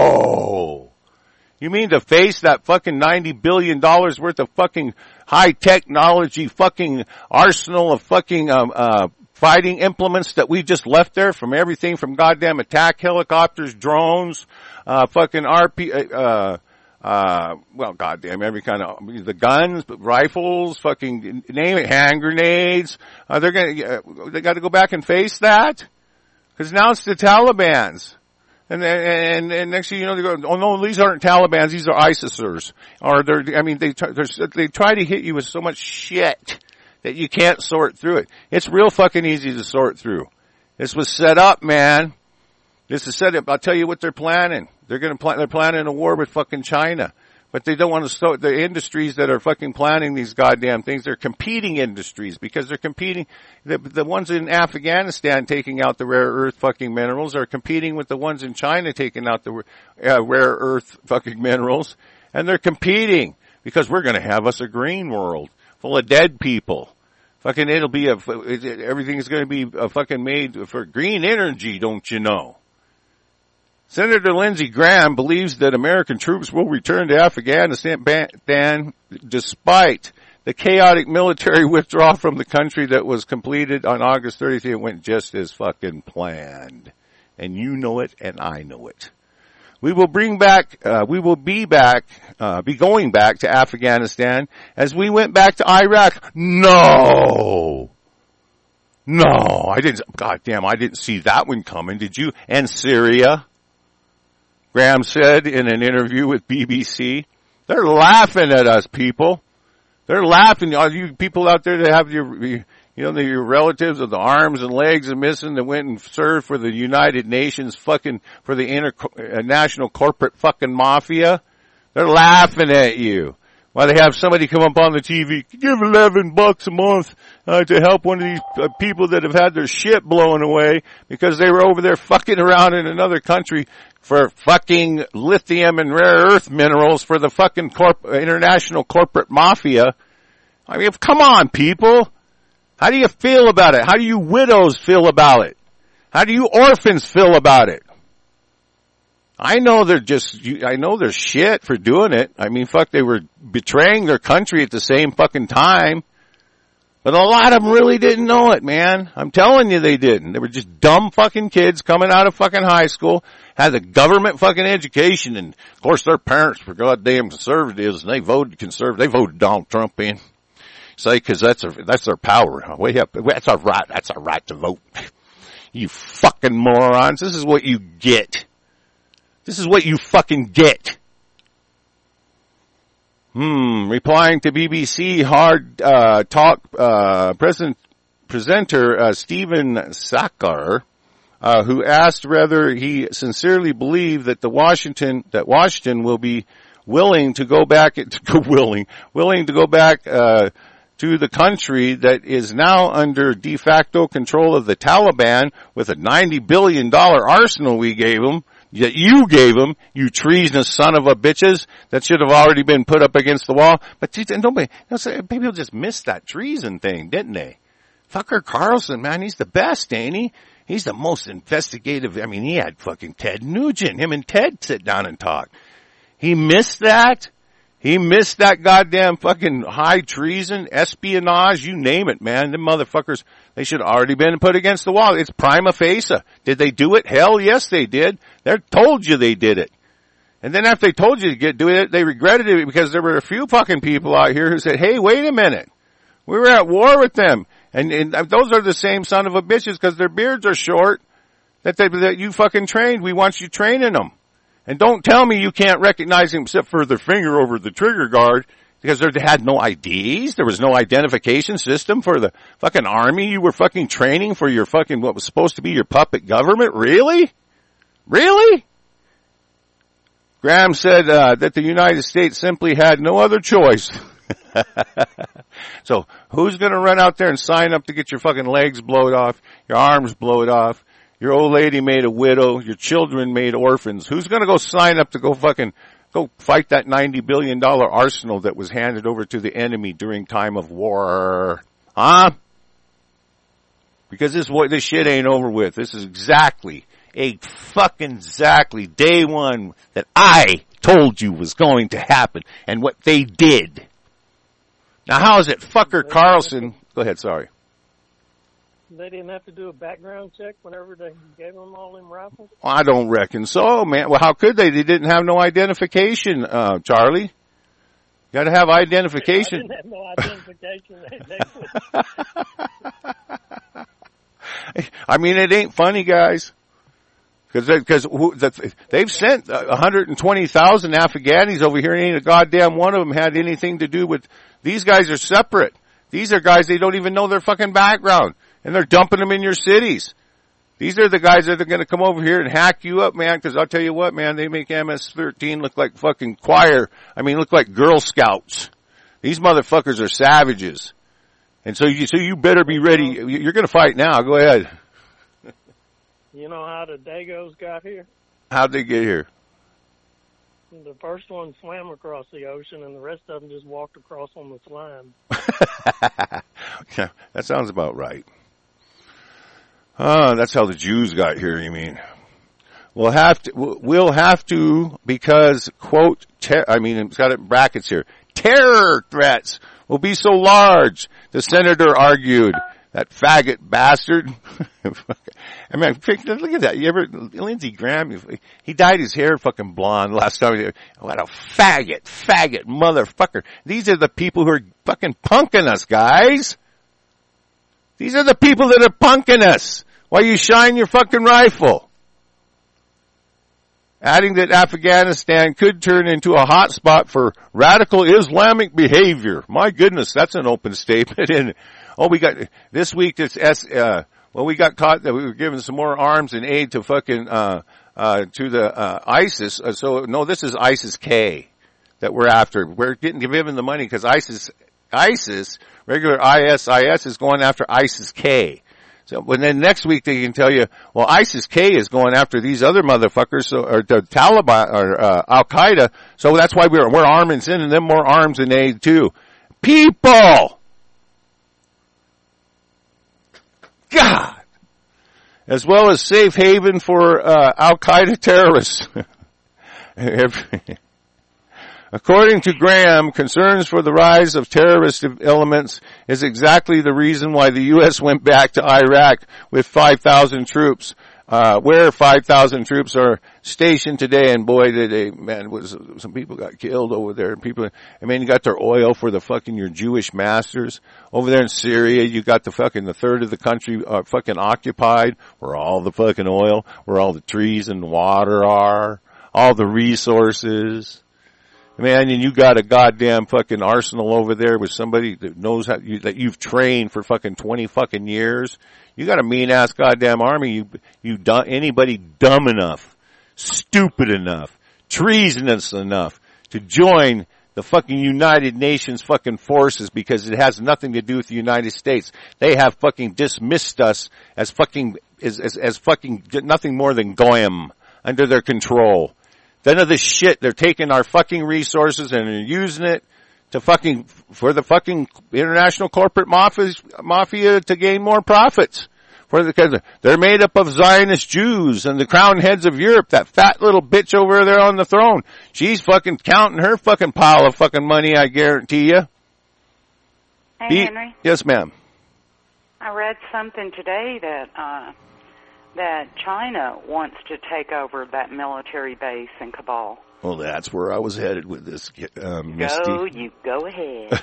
No! You mean to face that fucking ninety billion dollars worth of fucking high technology fucking arsenal of fucking, um, uh, fighting implements that we just left there from everything from goddamn attack helicopters, drones, uh, fucking R P, uh, Uh, well, goddamn, every kind of, the guns, rifles, fucking, name it, hand grenades. Uh, they're gonna, uh, they gotta go back and face that? Cause now it's the Taliban's. And and, and next thing you know, they go, oh no, these aren't Taliban's, these are ISISers. Or they're, I mean, they, they try to hit you with so much shit that you can't sort through it. It's real fucking easy to sort through. This was set up, man. This is set up. I'll tell you what they're planning. They're going to plan, they're planning a war with fucking China. But they don't want to start the industries that are fucking planning these goddamn things. They're competing industries because they're competing. The, the ones in Afghanistan taking out the rare earth fucking minerals are competing with the ones in China taking out the uh, rare earth fucking minerals. And they're competing because we're going to have us a green world full of dead people. Fucking it'll be a, everything is going to be a fucking made for green energy, don't you know? Senator Lindsey Graham believes that American troops will return to Afghanistan despite the chaotic military withdrawal from the country that was completed on August thirtieth. It went just as fucking planned. And you know it and I know it. We will bring back, uh, we will be back, uh, be going back to Afghanistan as we went back to Iraq. No! No, I didn't, goddamn, I didn't see that one coming, did you? And Syria? Graham said in an interview with B B C, they're laughing at us, people. They're laughing. All you people out there that have your, you know, your relatives with the arms and legs and missing that went and served for the United Nations fucking, for the international corporate fucking mafia. They're laughing at you. While they have somebody come up on the T V, give eleven bucks a month uh, to help one of these uh, people that have had their shit blown away because they were over there fucking around in another country for fucking lithium and rare earth minerals for the fucking corp- international corporate mafia. I mean, come on, people. How do you feel about it? How do you widows feel about it? How do you orphans feel about it? I know they're just, I know they're shit for doing it. I mean, fuck, they were betraying their country at the same fucking time. But a lot of them really didn't know it, man. I'm telling you they didn't. They were just dumb fucking kids coming out of fucking high school, had a government fucking education, and of course their parents were goddamn conservatives, and they voted conservative. They voted Donald Trump in. Say, cause that's their, that's their power. Way up, that's our right, that's our right to vote. You fucking morons. This is what you get. This is what you fucking get. Hmm, replying to B B C Hard uh, Talk uh, present, presenter uh, Stephen Sakar, uh, who asked whether he sincerely believed that the Washington that Washington will be willing to go back to go willing willing to go back uh, to the country that is now under de facto control of the Taliban with a ninety billion dollars arsenal we gave them. That you gave them, you treasonous son of a bitches, that should have already been put up against the wall. But nobody, people just missed that treason thing, didn't they? Fucker Carlson, man, he's the best, ain't he? He's the most investigative. I mean, he had fucking Ted Nugent. Him and Ted sit down and talk. He missed that. He missed that goddamn fucking high treason, espionage, you name it, man. Them motherfuckers, they should have already been put against the wall. It's prima facie. Did they do it? Hell yes, they did. They told you they did it. And then after they told you to get do it, they regretted it because there were a few fucking people out here who said, hey, wait a minute. We were at war with them. And, and those are the same son of a bitches because their beards are short that they, that you fucking trained. We want you training them. And don't tell me you can't recognize him except for the finger over the trigger guard. Because they had no I Ds. There was no identification system for the fucking army. You were fucking training for your fucking, what was supposed to be your puppet government. Really? Really? Graham said uh, that the United States simply had no other choice. So who's going to run out there and sign up to get your fucking legs blowed off, your arms blowed off, your old lady made a widow, your children made orphans? Who's going to go sign up to go fucking go fight that ninety billion dollars arsenal that was handed over to the enemy during time of war? Huh? Because this this shit ain't over with. This is exactly, a fucking exactly day one that I told you was going to happen and what they did. Now how is it fucker Carlson? Go ahead, sorry. They didn't have to do a background check whenever they gave them all them rifles? Well, I don't reckon so, man. Well, how could they? They didn't have no identification, uh, Charlie. You gotta have identification. I didn't have no identification. I mean, it ain't funny, guys. Cause, they, cause who, the, they've sent one hundred twenty thousand Afghanis over here and ain't a goddamn one of them had anything to do with, these guys are separate. These are guys, they don't even know their fucking background. And they're dumping them in your cities. These are the guys that are going to come over here and hack you up, man, because I'll tell you what, man, they make M S thirteen look like fucking choir. I mean, look like Girl Scouts. These motherfuckers are savages. And so you, so you better be ready. You're going to fight now. Go ahead. You know how the Dagos got here? How'd they get here? The first one swam across the ocean, and the rest of them just walked across on the slime. Yeah, that sounds about right. Ah, that's how the Jews got here, you mean? We'll have to, we'll have to, because, quote, ter- I mean, it's got it in brackets here, terror threats will be so large, the senator argued. That faggot bastard. I mean, look at that. You ever, Lindsey Graham, he dyed his hair fucking blonde last time. What a faggot, faggot motherfucker. These are the people who are fucking punking us, guys. These are the people that are punking us while you shine your fucking rifle. Adding that Afghanistan could turn into a hot spot for radical Islamic behavior. My goodness, that's an open statement. And oh, we got this week. It's S. Uh, well, we got caught that we were giving some more arms and aid to fucking uh, uh, to the uh, ISIS. Uh, so no, this is ISIS K that we're after. We're getting given the money because ISIS, ISIS, regular I S I S is going after ISIS K. So, and then next week they can tell you, well, ISIS K is going after these other motherfuckers, so, or the Taliban, or, uh, Al-Qaeda, so that's why we're, we're arming, sending them more arms and aid too. People! God! As well as safe haven for, uh, Al-Qaeda terrorists. According to Graham, concerns for the rise of terrorist elements is exactly the reason why the U S went back to Iraq with five thousand troops, uh, where five thousand troops are stationed today. And boy, did they, man, was, some people got killed over there. And people, I mean, you got their oil for the fucking, your Jewish masters. Over there in Syria, you got the fucking, the third of the country, uh, fucking occupied, where all the fucking oil, where all the trees and water are, all the resources. Man, and you got a goddamn fucking arsenal over there with somebody that knows how you, that you've trained for fucking twenty fucking years. You got a mean ass goddamn army. You, you, du- anybody dumb enough, stupid enough, treasonous enough to join the fucking United Nations fucking forces because it has nothing to do with the United States. They have fucking dismissed us as fucking, as, as, as fucking nothing more than goyim under their control. None of this shit. They're taking our fucking resources and they're using it to fucking, for the fucking international corporate mafia, mafia to gain more profits. For the, cause they're made up of Zionist Jews and the crown heads of Europe, that fat little bitch over there on the throne. She's fucking counting her fucking pile of fucking money, I guarantee you. Hey, Be- Henry. Yes, ma'am. I read something today that, uh, that China wants to take over that military base in Kabul. Well, that's where I was headed with this, um, Misty. Go, you go ahead.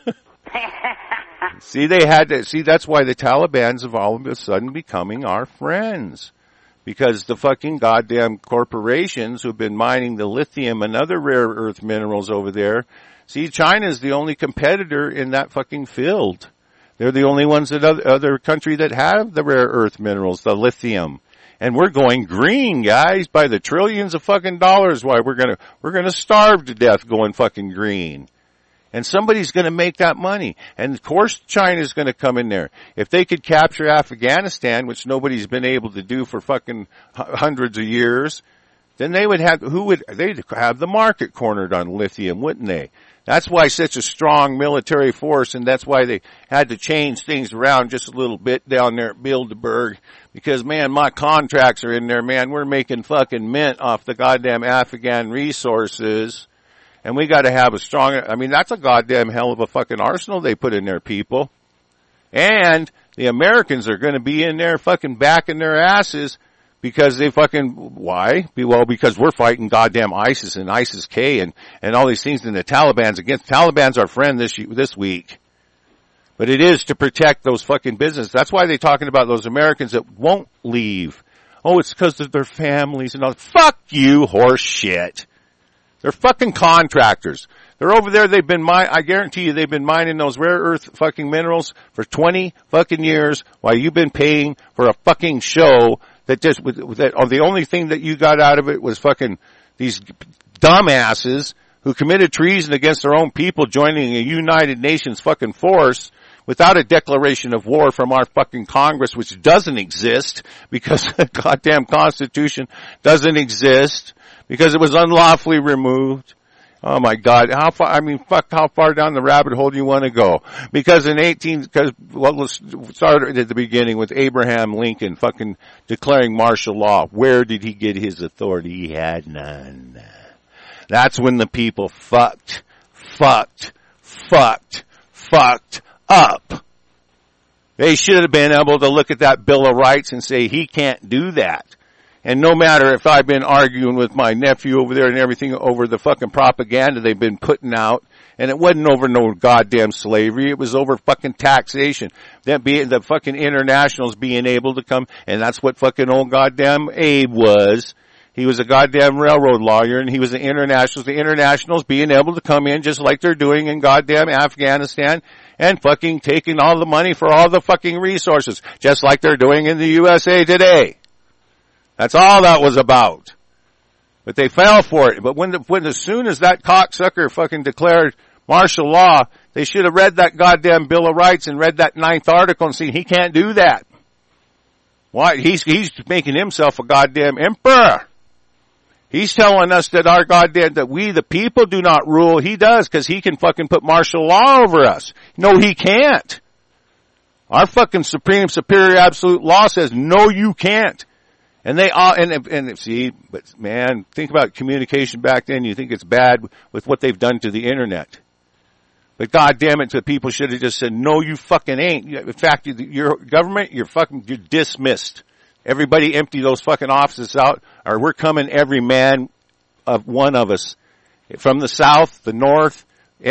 See, they had to, see, that's why the Taliban's have all of a sudden becoming our friends. Because the fucking goddamn corporations who've been mining the lithium and other rare earth minerals over there, See, China's the only competitor in that fucking field. They're the only ones that other, other country that have the rare earth minerals, the lithium. And we're going green, guys, by the trillions of fucking dollars. Why we're gonna, we're gonna starve to death going fucking green. And somebody's gonna make that money. And of course China's gonna come in there. If they could capture Afghanistan, which nobody's been able to do for fucking hundreds of years, then they would have, who would, they'd have the market cornered on lithium, wouldn't they? That's why such a strong military force, and that's why they had to change things around just a little bit down there at Bilderberg. Because, man, my contracts are in there, man. We're making fucking mint off the goddamn Afghan resources. And we gotta have a strong, I mean, that's a goddamn hell of a fucking arsenal they put in there, people. And the Americans are gonna be in there fucking backing their asses because they fucking, why? Well, because we're fighting goddamn ISIS and ISIS-K and, and all these things, and the Taliban's against, Taliban's our friend this, this week. But it is to protect those fucking businesses. That's why they're talking about those Americans that won't leave. Oh, it's because of their families and all. Fuck you, horse shit. They're fucking contractors. They're over there, they've been min- I guarantee you they've been mining those rare earth fucking minerals for twenty fucking years while you've been paying for a fucking show that just, that, oh, the only thing that you got out of it was fucking these dumbasses who committed treason against their own people joining a United Nations fucking force without a declaration of war from our fucking Congress, which doesn't exist because the goddamn Constitution doesn't exist because it was unlawfully removed. Oh my God, how far, I mean, fuck, how far down the rabbit hole do you want to go? Because in eighteen, because, well, let's start at the beginning with Abraham Lincoln fucking declaring martial law. Where did he get his authority? He had none. That's when the people fucked, fucked, fucked, fucked up. They should have been able to look at that Bill of Rights and say, he can't do that. And no matter if I've been arguing with my nephew over there and everything over the fucking propaganda they've been putting out, and it wasn't over no goddamn slavery, it was over fucking taxation. That being the fucking internationals being able to come, and that's what fucking old goddamn Abe was. He was a goddamn railroad lawyer, and he was the internationals. The internationals being able to come in just like they're doing in goddamn Afghanistan and fucking taking all the money for all the fucking resources, just like they're doing in the U S A today. That's all that was about. But they fell for it. But when, the, when as soon as that cocksucker fucking declared martial law, they should have read that goddamn Bill of Rights and read that ninth article and seen he can't do that. Why? He's, he's making himself a goddamn emperor. He's telling us that our goddamn, that we the people do not rule. He does, because he can fucking put martial law over us. No, he can't. Our fucking supreme, superior, absolute law says, no, you can't. And they all, and, and see, but man, think about communication back then. You think it's bad with what they've done to the internet. But goddamn it, the people should have just said, no, you fucking ain't. In fact, your government, you're fucking, you're dismissed. Everybody empty those fucking offices out, or we're coming every man of one of us. From the south, the north,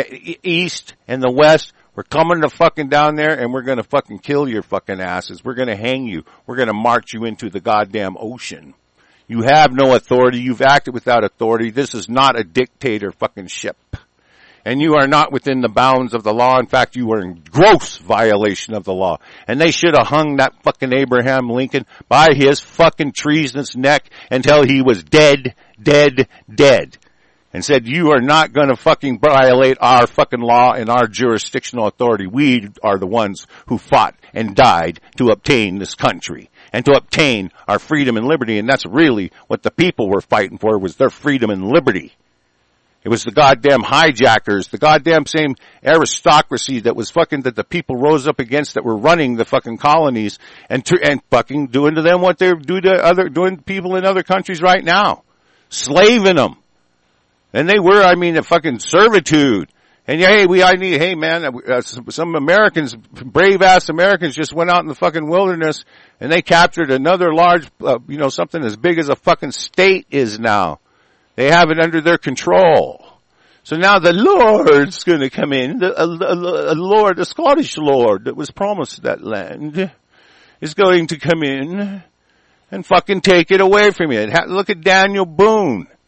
east, and the west, we're coming to fucking down there and we're gonna fucking kill your fucking asses. We're gonna hang you. We're gonna march you into the goddamn ocean. You have no authority. You've acted without authority. This is not a dictator fucking ship. And you are not within the bounds of the law. In fact, you are in gross violation of the law. And they should have hung that fucking Abraham Lincoln by his fucking treasonous neck until he was dead, dead, dead. And said, you are not going to fucking violate our fucking law and our jurisdictional authority. We are the ones who fought and died to obtain this country and to obtain our freedom and liberty. And that's really what the people were fighting for, was their freedom and liberty. It was the goddamn hijackers, the goddamn same aristocracy that was fucking, that the people rose up against, that were running the fucking colonies and and fucking doing to them what they do to other, doing to people in other countries right now. Slaving them. And they were, I mean, a fucking servitude. And yeah, hey, we, I need, hey man, uh, some Americans, brave ass Americans just went out in the fucking wilderness and they captured another large, uh, you know, something as big as a fucking state is now. They have it under their control. So now the Lord's going to come in. The a, a, a Lord, a Scottish Lord that was promised that land, is going to come in and fucking take it away from you. Look at Daniel Boone.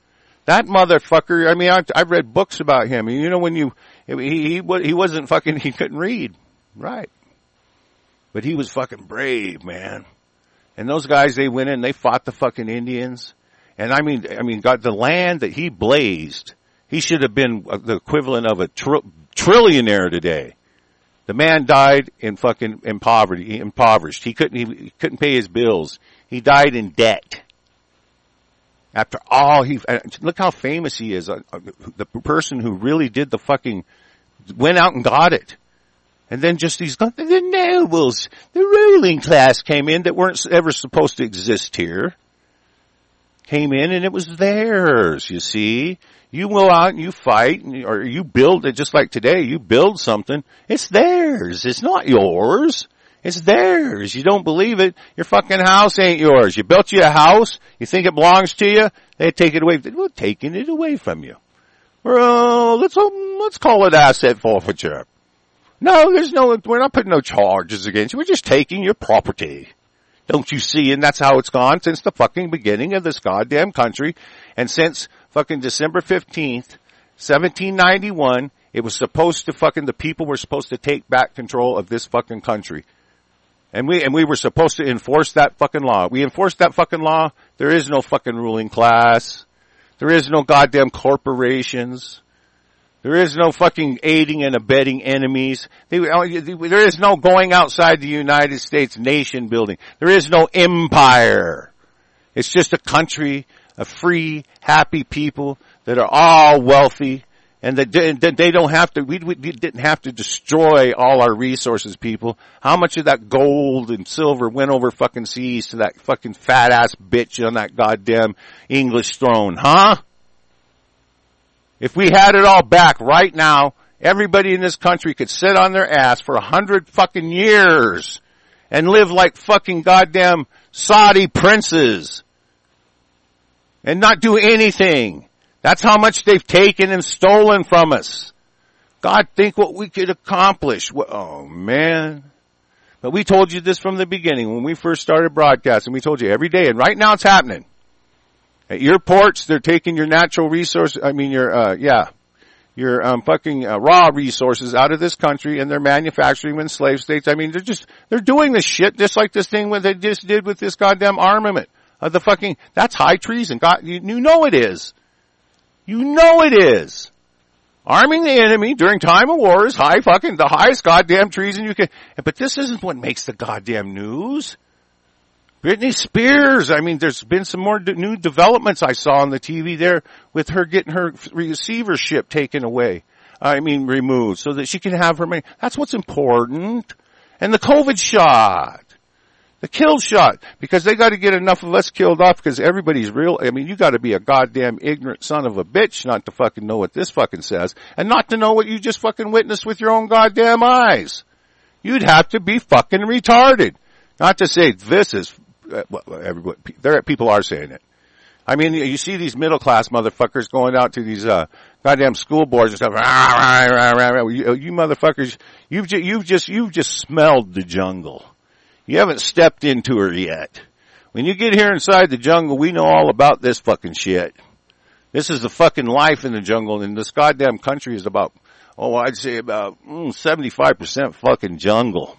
That motherfucker, I mean, I, I've read books about him. You know, when you, he, he, he wasn't fucking, he couldn't read. Right. But he was fucking brave, man. And those guys, they went in, they fought the fucking Indians. And I mean, I mean, God, the land that he blazed, he should have been the equivalent of a tr- trillionaire today. The man died in fucking in poverty, impoverished. He couldn't, he, he couldn't pay his bills. He died in debt. After all, he, look how famous he is. The person who really did the fucking, went out and got it. And then just these, the nobles, the ruling class came in that weren't ever supposed to exist here. Came in and it was theirs, you see. You go out and you fight, or you build it just like today. You build something. It's theirs. It's not yours. It's theirs. You don't believe it. Your fucking house ain't yours. You built you a house. You think it belongs to you. They take it away. We're taking it away from you. Well, let's, let's call it asset forfeiture. No, there's no, we're not putting no charges against you. We're just taking your property. Don't you see? And that's how it's gone since the fucking beginning of this goddamn country. And since fucking December fifteenth, seventeen ninety-one, it was supposed to fucking, the people were supposed to take back control of this fucking country. And we, and we were supposed to enforce that fucking law. We enforced that fucking law. There is no fucking ruling class. There is no goddamn corporations. There is no fucking aiding and abetting enemies. There is no going outside the United States nation building. There is no empire. It's just a country of free, happy people that are all wealthy and that they don't have to, we didn't have to destroy all our resources, people. How much of that gold and silver went over fucking seas to that fucking fat ass bitch on that goddamn English throne, huh? If we had it all back right now, everybody in this country could sit on their ass for a hundred fucking years and live like fucking goddamn Saudi princes and not do anything. That's how much they've taken and stolen from us. God, think what we could accomplish. Oh man. But we told you this from the beginning when we first started broadcasting. We told you every day, and right now it's happening. At your ports, they're taking your natural resources, I mean your, uh, yeah, your, um, fucking, uh, raw resources out of this country and they're manufacturing them in slave states. I mean, they're just, they're doing this shit just like this thing what they just did with this goddamn armament of the fucking, that's high treason. God, you, you know it is. You know it is. Arming the enemy during time of war is high fucking, the highest goddamn treason you can, but this isn't what makes the goddamn news. Britney Spears, I mean, there's been some more new developments I saw on the T V there with her getting her receivership taken away. I mean, removed so that she can have her money. That's what's important. And the COVID shot. The kill shot. Because they got to get enough of us killed off because everybody's real. I mean, you got to be a goddamn ignorant son of a bitch not to fucking know what this fucking says and not to know what you just fucking witnessed with your own goddamn eyes. You'd have to be fucking retarded. Not to say this is Well, everybody, there, people are saying it. I mean, you see these middle class motherfuckers going out to these, uh, goddamn school boards and stuff. Rah, rah, rah, rah. You, you motherfuckers, you've just, you've just, you've just smelled the jungle. You haven't stepped into her yet. When you get here inside the jungle, we know all about this fucking shit. This is the fucking life in the jungle, and this goddamn country is about, oh, I'd say about mm, seventy-five percent fucking jungle.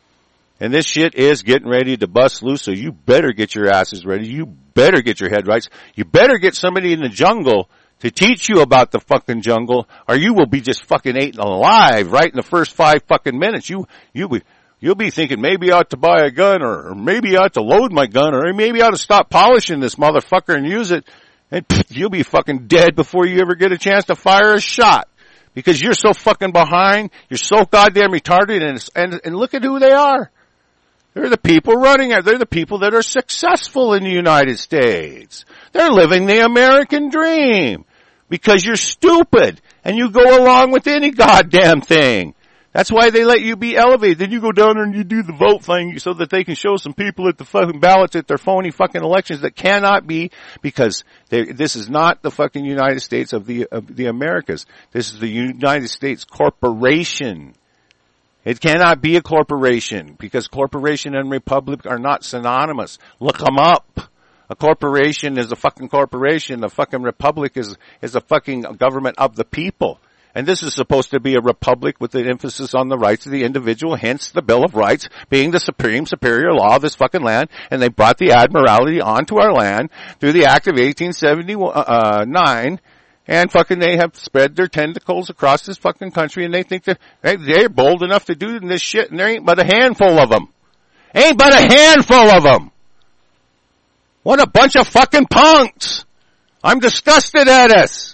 And this shit is getting ready to bust loose, so you better get your asses ready. You better get your head right. You better get somebody in the jungle to teach you about the fucking jungle, or you will be just fucking eaten alive right in the first five fucking minutes. You, you, you'll be thinking maybe I ought to buy a gun, or, or maybe I ought to load my gun, or maybe I ought to stop polishing this motherfucker and use it. And pff, you'll be fucking dead before you ever get a chance to fire a shot. Because you're so fucking behind, you're so goddamn retarded, and, and, and look at who they are. They're the people running it. They're the people that are successful in the United States. They're living the American dream because you're stupid and you go along with any goddamn thing. That's why they let you be elevated. Then you go down there and you do the vote thing so that they can show some people at the fucking ballots at their phony fucking elections that cannot be because they, this is not the fucking United States of the, of the Americas. This is the United States corporation. It cannot be a corporation because corporation and republic are not synonymous. Look them up. A corporation is a fucking corporation. A fucking republic is, is a fucking government of the people. And this is supposed to be a republic with an emphasis on the rights of the individual, hence the Bill of Rights being the supreme superior law of this fucking land. And they brought the Admiralty onto our land through the Act of eighteen seventy-nine. And fucking they have spread their tentacles across this fucking country, and they think that hey, they're bold enough to do this shit, and there ain't but a handful of them. Ain't but a handful of them. What a bunch of fucking punks. I'm disgusted at us.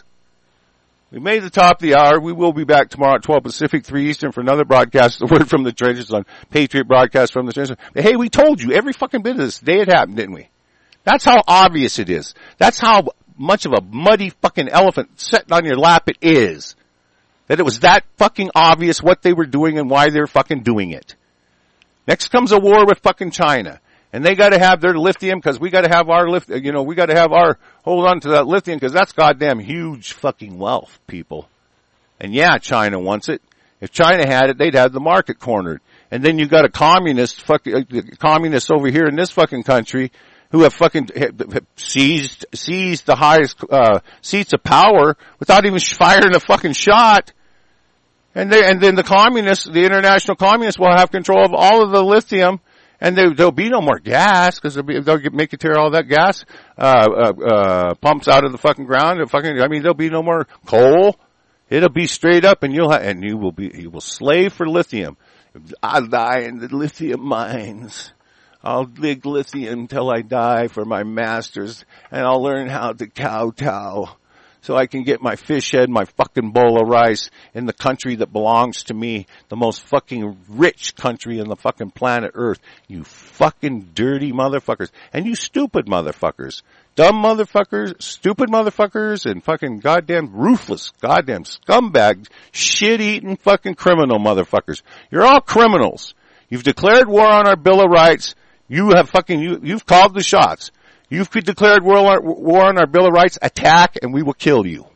We made the top of the hour. We will be back tomorrow at twelve Pacific, three Eastern for another broadcast. The Word from the Trenches on Patriot Broadcast from the Trenches. Hey, we told you every fucking bit of this day it happened, didn't we? That's how obvious it is. That's how much of a muddy fucking elephant sitting on your lap it is. That it was that fucking obvious what they were doing and why they're fucking doing it. Next comes a war with fucking China. And they gotta have their lithium because we gotta have our lithium, you know, we gotta have our, hold on to that lithium because that's goddamn huge fucking wealth, people. And yeah, China wants it. If China had it, they'd have the market cornered. And then you got a communist, fucking, uh, communists over here in this fucking country who have fucking have seized, seized the highest, uh, seats of power without even firing a fucking shot. And they, and then the communists, the international communists will have control of all of the lithium. And there, there'll be no more gas because they'll, be, they'll get, make you tear all that gas, uh, uh, uh, pumps out of the fucking ground. And fucking, I mean, there'll be no more coal. It'll be straight up and you'll have, and you will be, you will slave for lithium. I'll die in the lithium mines. I'll dig lithium until I die for my masters and I'll learn how to kowtow. So I can get my fish head, my fucking bowl of rice in the country that belongs to me, the most fucking rich country on the fucking planet Earth. You fucking dirty motherfuckers. And you stupid motherfuckers. Dumb motherfuckers, stupid motherfuckers, and fucking goddamn ruthless, goddamn scumbag, shit-eating fucking criminal motherfuckers. You're all criminals. You've declared war on our Bill of Rights. You have fucking, you, you've called the shots. You've declared war on our Bill of Rights, attack, and we will kill you.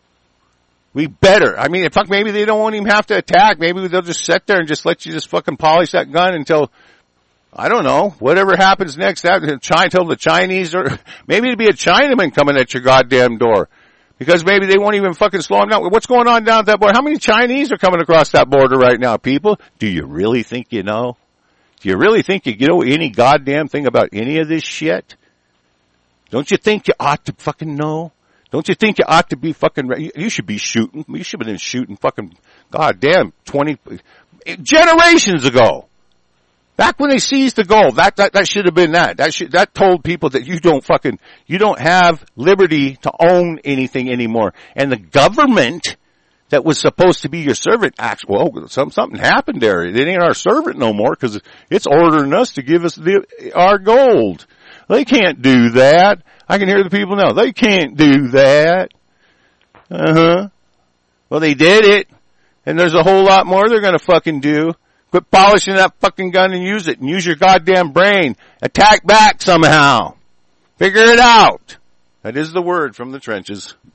We better. I mean, fuck, maybe they don't won't even have to attack. Maybe they'll just sit there and just let you just fucking polish that gun until, I don't know, whatever happens next. That, until the Chinese, or maybe it'd be a Chinaman coming at your goddamn door. Because maybe they won't even fucking slow them down. What's going on down at that border? How many Chinese are coming across that border right now, people? Do you really think you know? Do you really think you know any goddamn thing about any of this shit? Don't you think you ought to fucking know? Don't you think you ought to be fucking, re- you should be shooting, you should have been shooting fucking, goddamn, twenty, generations ago. Back when they seized the gold, that, that, that should have been that. That should, that told people that you don't fucking, you don't have liberty to own anything anymore. And the government that was supposed to be your servant, actually, well, some, something happened there. It ain't our servant no more because it's ordering us to give us the, our gold. They can't do that. I can hear the people now. They can't do that. Uh-huh. Well, they did it. And there's a whole lot more they're gonna fucking do. Quit polishing that fucking gun and use it. And use your goddamn brain. Attack back somehow. Figure it out. That is the word from the trenches.